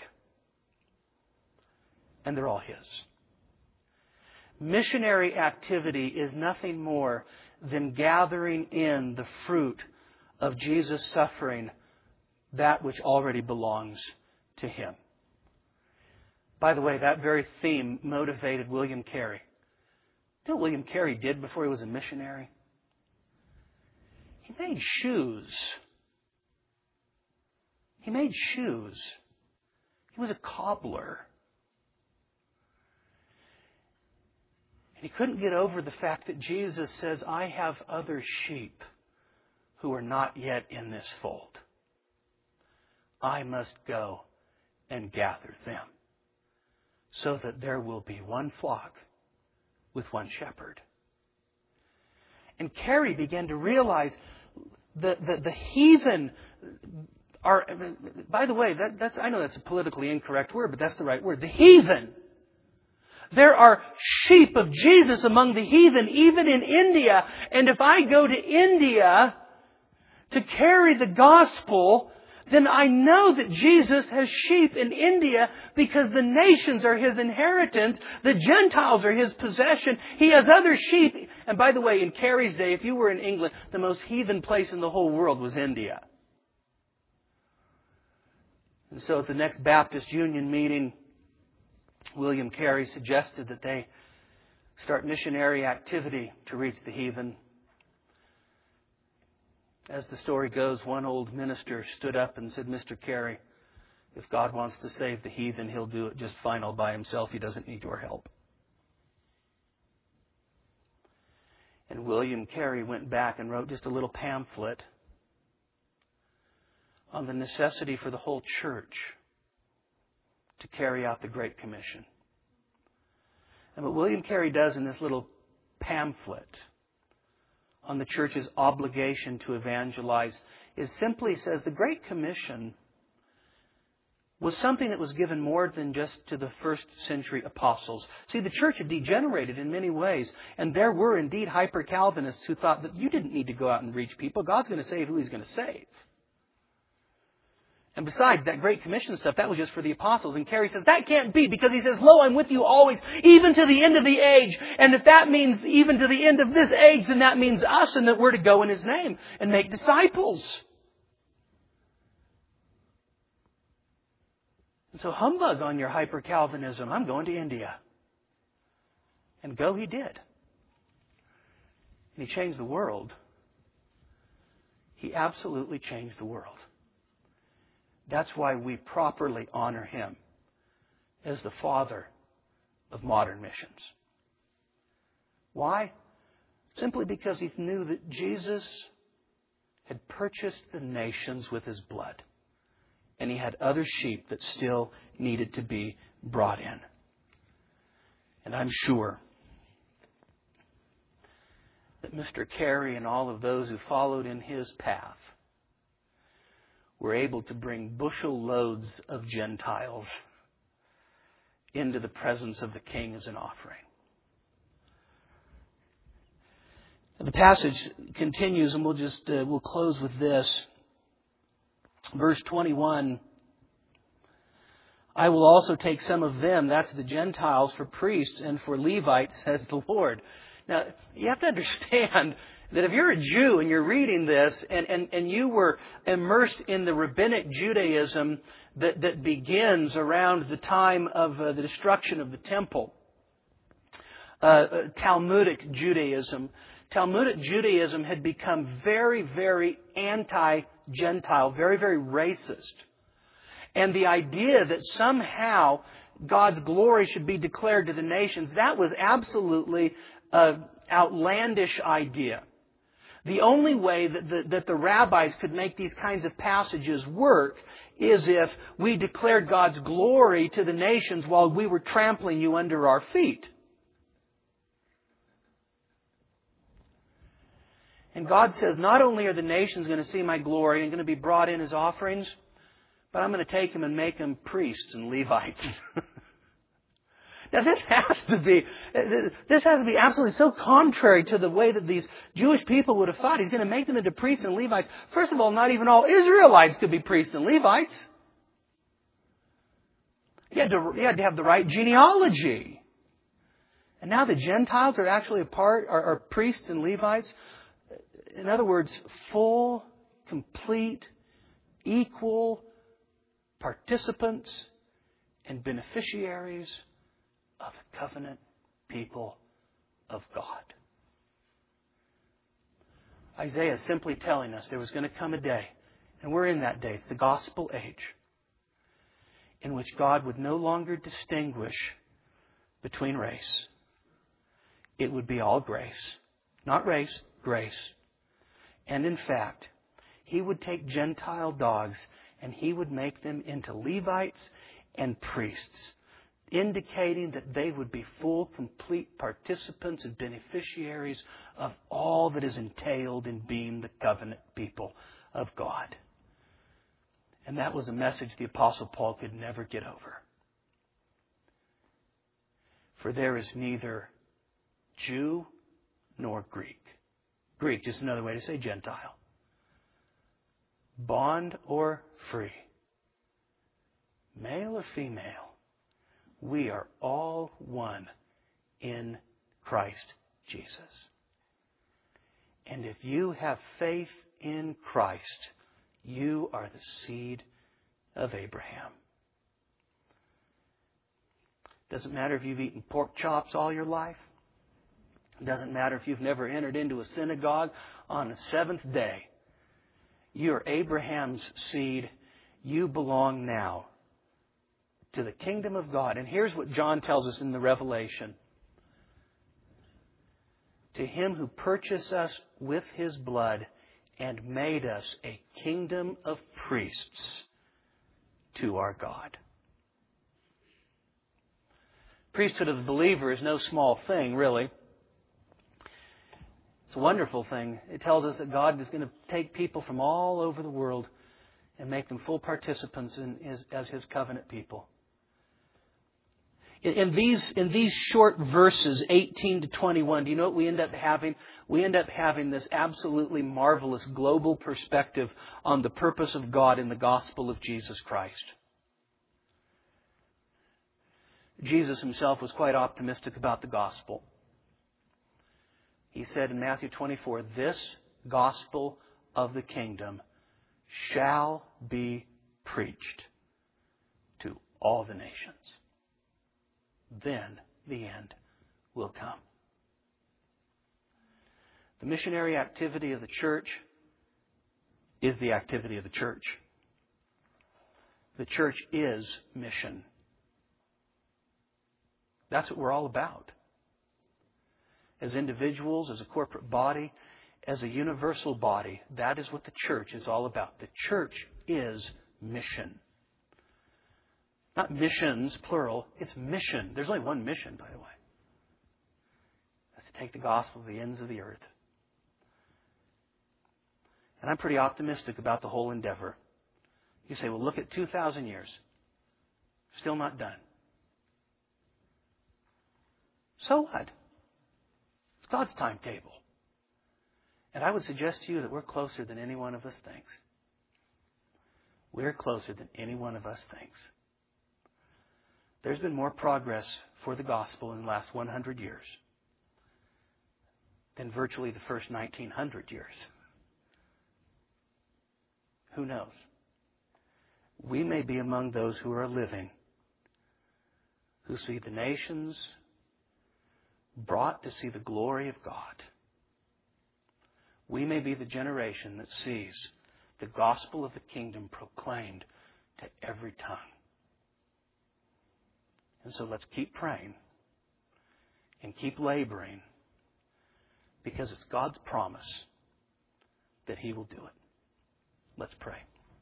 And they're all His. Missionary activity is nothing more than gathering in the fruit of Jesus' suffering, that which already belongs to Him. By the way, that very theme motivated William Carey. You know what William Carey did before he was a missionary? He made shoes. He made shoes. He was a cobbler. And he couldn't get over the fact that Jesus says, I have other sheep who are not yet in this fold. I must go and gather them so that there will be one flock with one shepherd. And Carey began to realize that the, the heathen are, by the way, that, that's I know that's a politically incorrect word, but that's the right word. The heathen. There are sheep of Jesus among the heathen, even in India. And if I go to India to carry the gospel, then I know that Jesus has sheep in India because the nations are His inheritance. The Gentiles are His possession. He has other sheep. And by the way, in Carey's day, if you were in England, the most heathen place in the whole world was India. And so at the next Baptist Union meeting, William Carey suggested that they start missionary activity to reach the heathen. As the story goes, one old minister stood up and said, Mister Carey, if God wants to save the heathen, He'll do it just fine all by Himself. He doesn't need your help. And William Carey went back and wrote just a little pamphlet on the necessity for the whole church to carry out the Great Commission. And what William Carey does in this little pamphlet on the church's obligation to evangelize is simply says the Great Commission was something that was given more than just to the first century apostles. See, the church had degenerated in many ways, and there were indeed hyper-Calvinists who thought that you didn't need to go out and reach people. God's going to save who He's going to save. And besides, that Great Commission stuff, that was just for the apostles. And Carey says, that can't be, because he says, lo, I'm with you always, even to the end of the age. And if that means even to the end of this age, then that means us, and that we're to go in His name and make disciples. And so humbug on your hyper-Calvinism. I'm going to India. And go he did. And he changed the world. He absolutely changed the world. That's why we properly honor him as the father of modern missions. Why? Simply because he knew that Jesus had purchased the nations with His blood. And He had other sheep that still needed to be brought in. And I'm sure that Mister Carey and all of those who followed in his path were able to bring bushel loads of Gentiles into the presence of the King as an offering. The passage continues, and we'll just uh, we'll close with this. Verse twenty-one. I will also take some of them, that's the Gentiles, for priests and for Levites, says the Lord. Now, you have to understand that if you're a Jew and you're reading this and, and, and you were immersed in the rabbinic Judaism that, that begins around the time of uh, the destruction of the temple, uh, Talmudic Judaism, Talmudic Judaism had become very, very anti-Gentile, very, very racist. And the idea that somehow God's glory should be declared to the nations, that was absolutely an outlandish idea. The only way that the, that the rabbis could make these kinds of passages work is if we declared God's glory to the nations while we were trampling you under our feet. And God says, not only are the nations going to see my glory and going to be brought in as offerings, but I'm going to take them and make them priests and Levites. Now this has to be, this has to be absolutely so contrary to the way that these Jewish people would have thought. He's going to make them into priests and Levites. First of all, not even all Israelites could be priests and Levites. You had to, you had to have the right genealogy. And now the Gentiles are actually a part, are, are priests and Levites. In other words, full, complete, equal participants and beneficiaries of the covenant people of God. Isaiah is simply telling us there was going to come a day, and we're in that day, it's the gospel age, in which God would no longer distinguish between race. It would be all grace. Not race, grace. And in fact, He would take Gentile dogs and He would make them into Levites and priests, indicating that they would be full, complete participants and beneficiaries of all that is entailed in being the covenant people of God. And that was a message the Apostle Paul could never get over. For there is neither Jew nor Greek. Greek, just another way to say Gentile. Bond or free. Male or female. We are all one in Christ Jesus. And if you have faith in Christ, you are the seed of Abraham. Doesn't matter if you've eaten pork chops all your life. Doesn't matter if you've never entered into a synagogue on the seventh day. You're Abraham's seed. You belong now to the kingdom of God. And here's what John tells us in the Revelation. To Him who purchased us with His blood and made us a kingdom of priests to our God. Priesthood of the believer is no small thing, really. It's a wonderful thing. It tells us that God is going to take people from all over the world and make them full participants in his, as His covenant people. In, in these in these short verses, eighteen to twenty-one, do you know what we end up having? We end up having this absolutely marvelous global perspective on the purpose of God in the gospel of Jesus Christ. Jesus Himself was quite optimistic about the gospel. He said in Matthew twenty-four, this gospel of the kingdom shall be preached to all the nations. Then the end will come. The missionary activity of the church is the activity of the church. The church is mission. That's what we're all about. As individuals, as a corporate body, as a universal body, that is what the church is all about. The church is mission. Not missions, plural. It's mission. There's only one mission, by the way. That's to take the gospel to the ends of the earth. And I'm pretty optimistic about the whole endeavor. You say, well, look at two thousand years. Still not done. So what? It's God's timetable. And I would suggest to you that we're closer than any one of us thinks. We're closer than any one of us thinks. There's been more progress for the gospel in the last one hundred years than virtually the first nineteen hundred years. Who knows? We may be among those who are living, who see the nations brought to see the glory of God. We may be the generation that sees the gospel of the kingdom proclaimed to every tongue. And so let's keep praying and keep laboring, because it's God's promise that He will do it. Let's pray.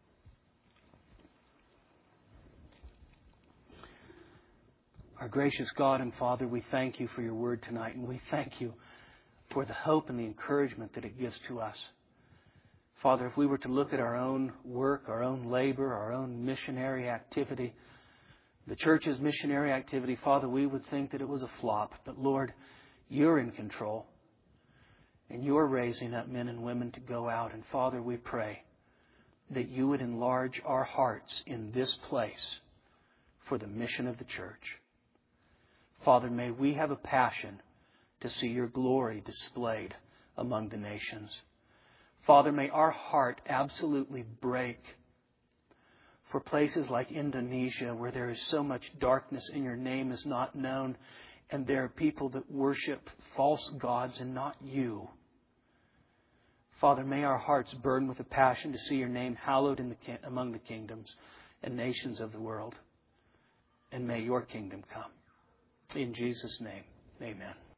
Our gracious God and Father, we thank You for Your word tonight, and we thank You for the hope and the encouragement that it gives to us. Father, if we were to look at our own work, our own labor, our own missionary activity, the church's missionary activity, Father, we would think that it was a flop. But Lord, You're in control, and You're raising up men and women to go out. And Father, we pray that You would enlarge our hearts in this place for the mission of the church. Father, may we have a passion to see Your glory displayed among the nations. Father, may our heart absolutely break for places like Indonesia, where there is so much darkness and Your name is not known, and there are people that worship false gods and not You. Father, may our hearts burn with a passion to see Your name hallowed in the, among the kingdoms and nations of the world. And may Your kingdom come. In Jesus' name, amen.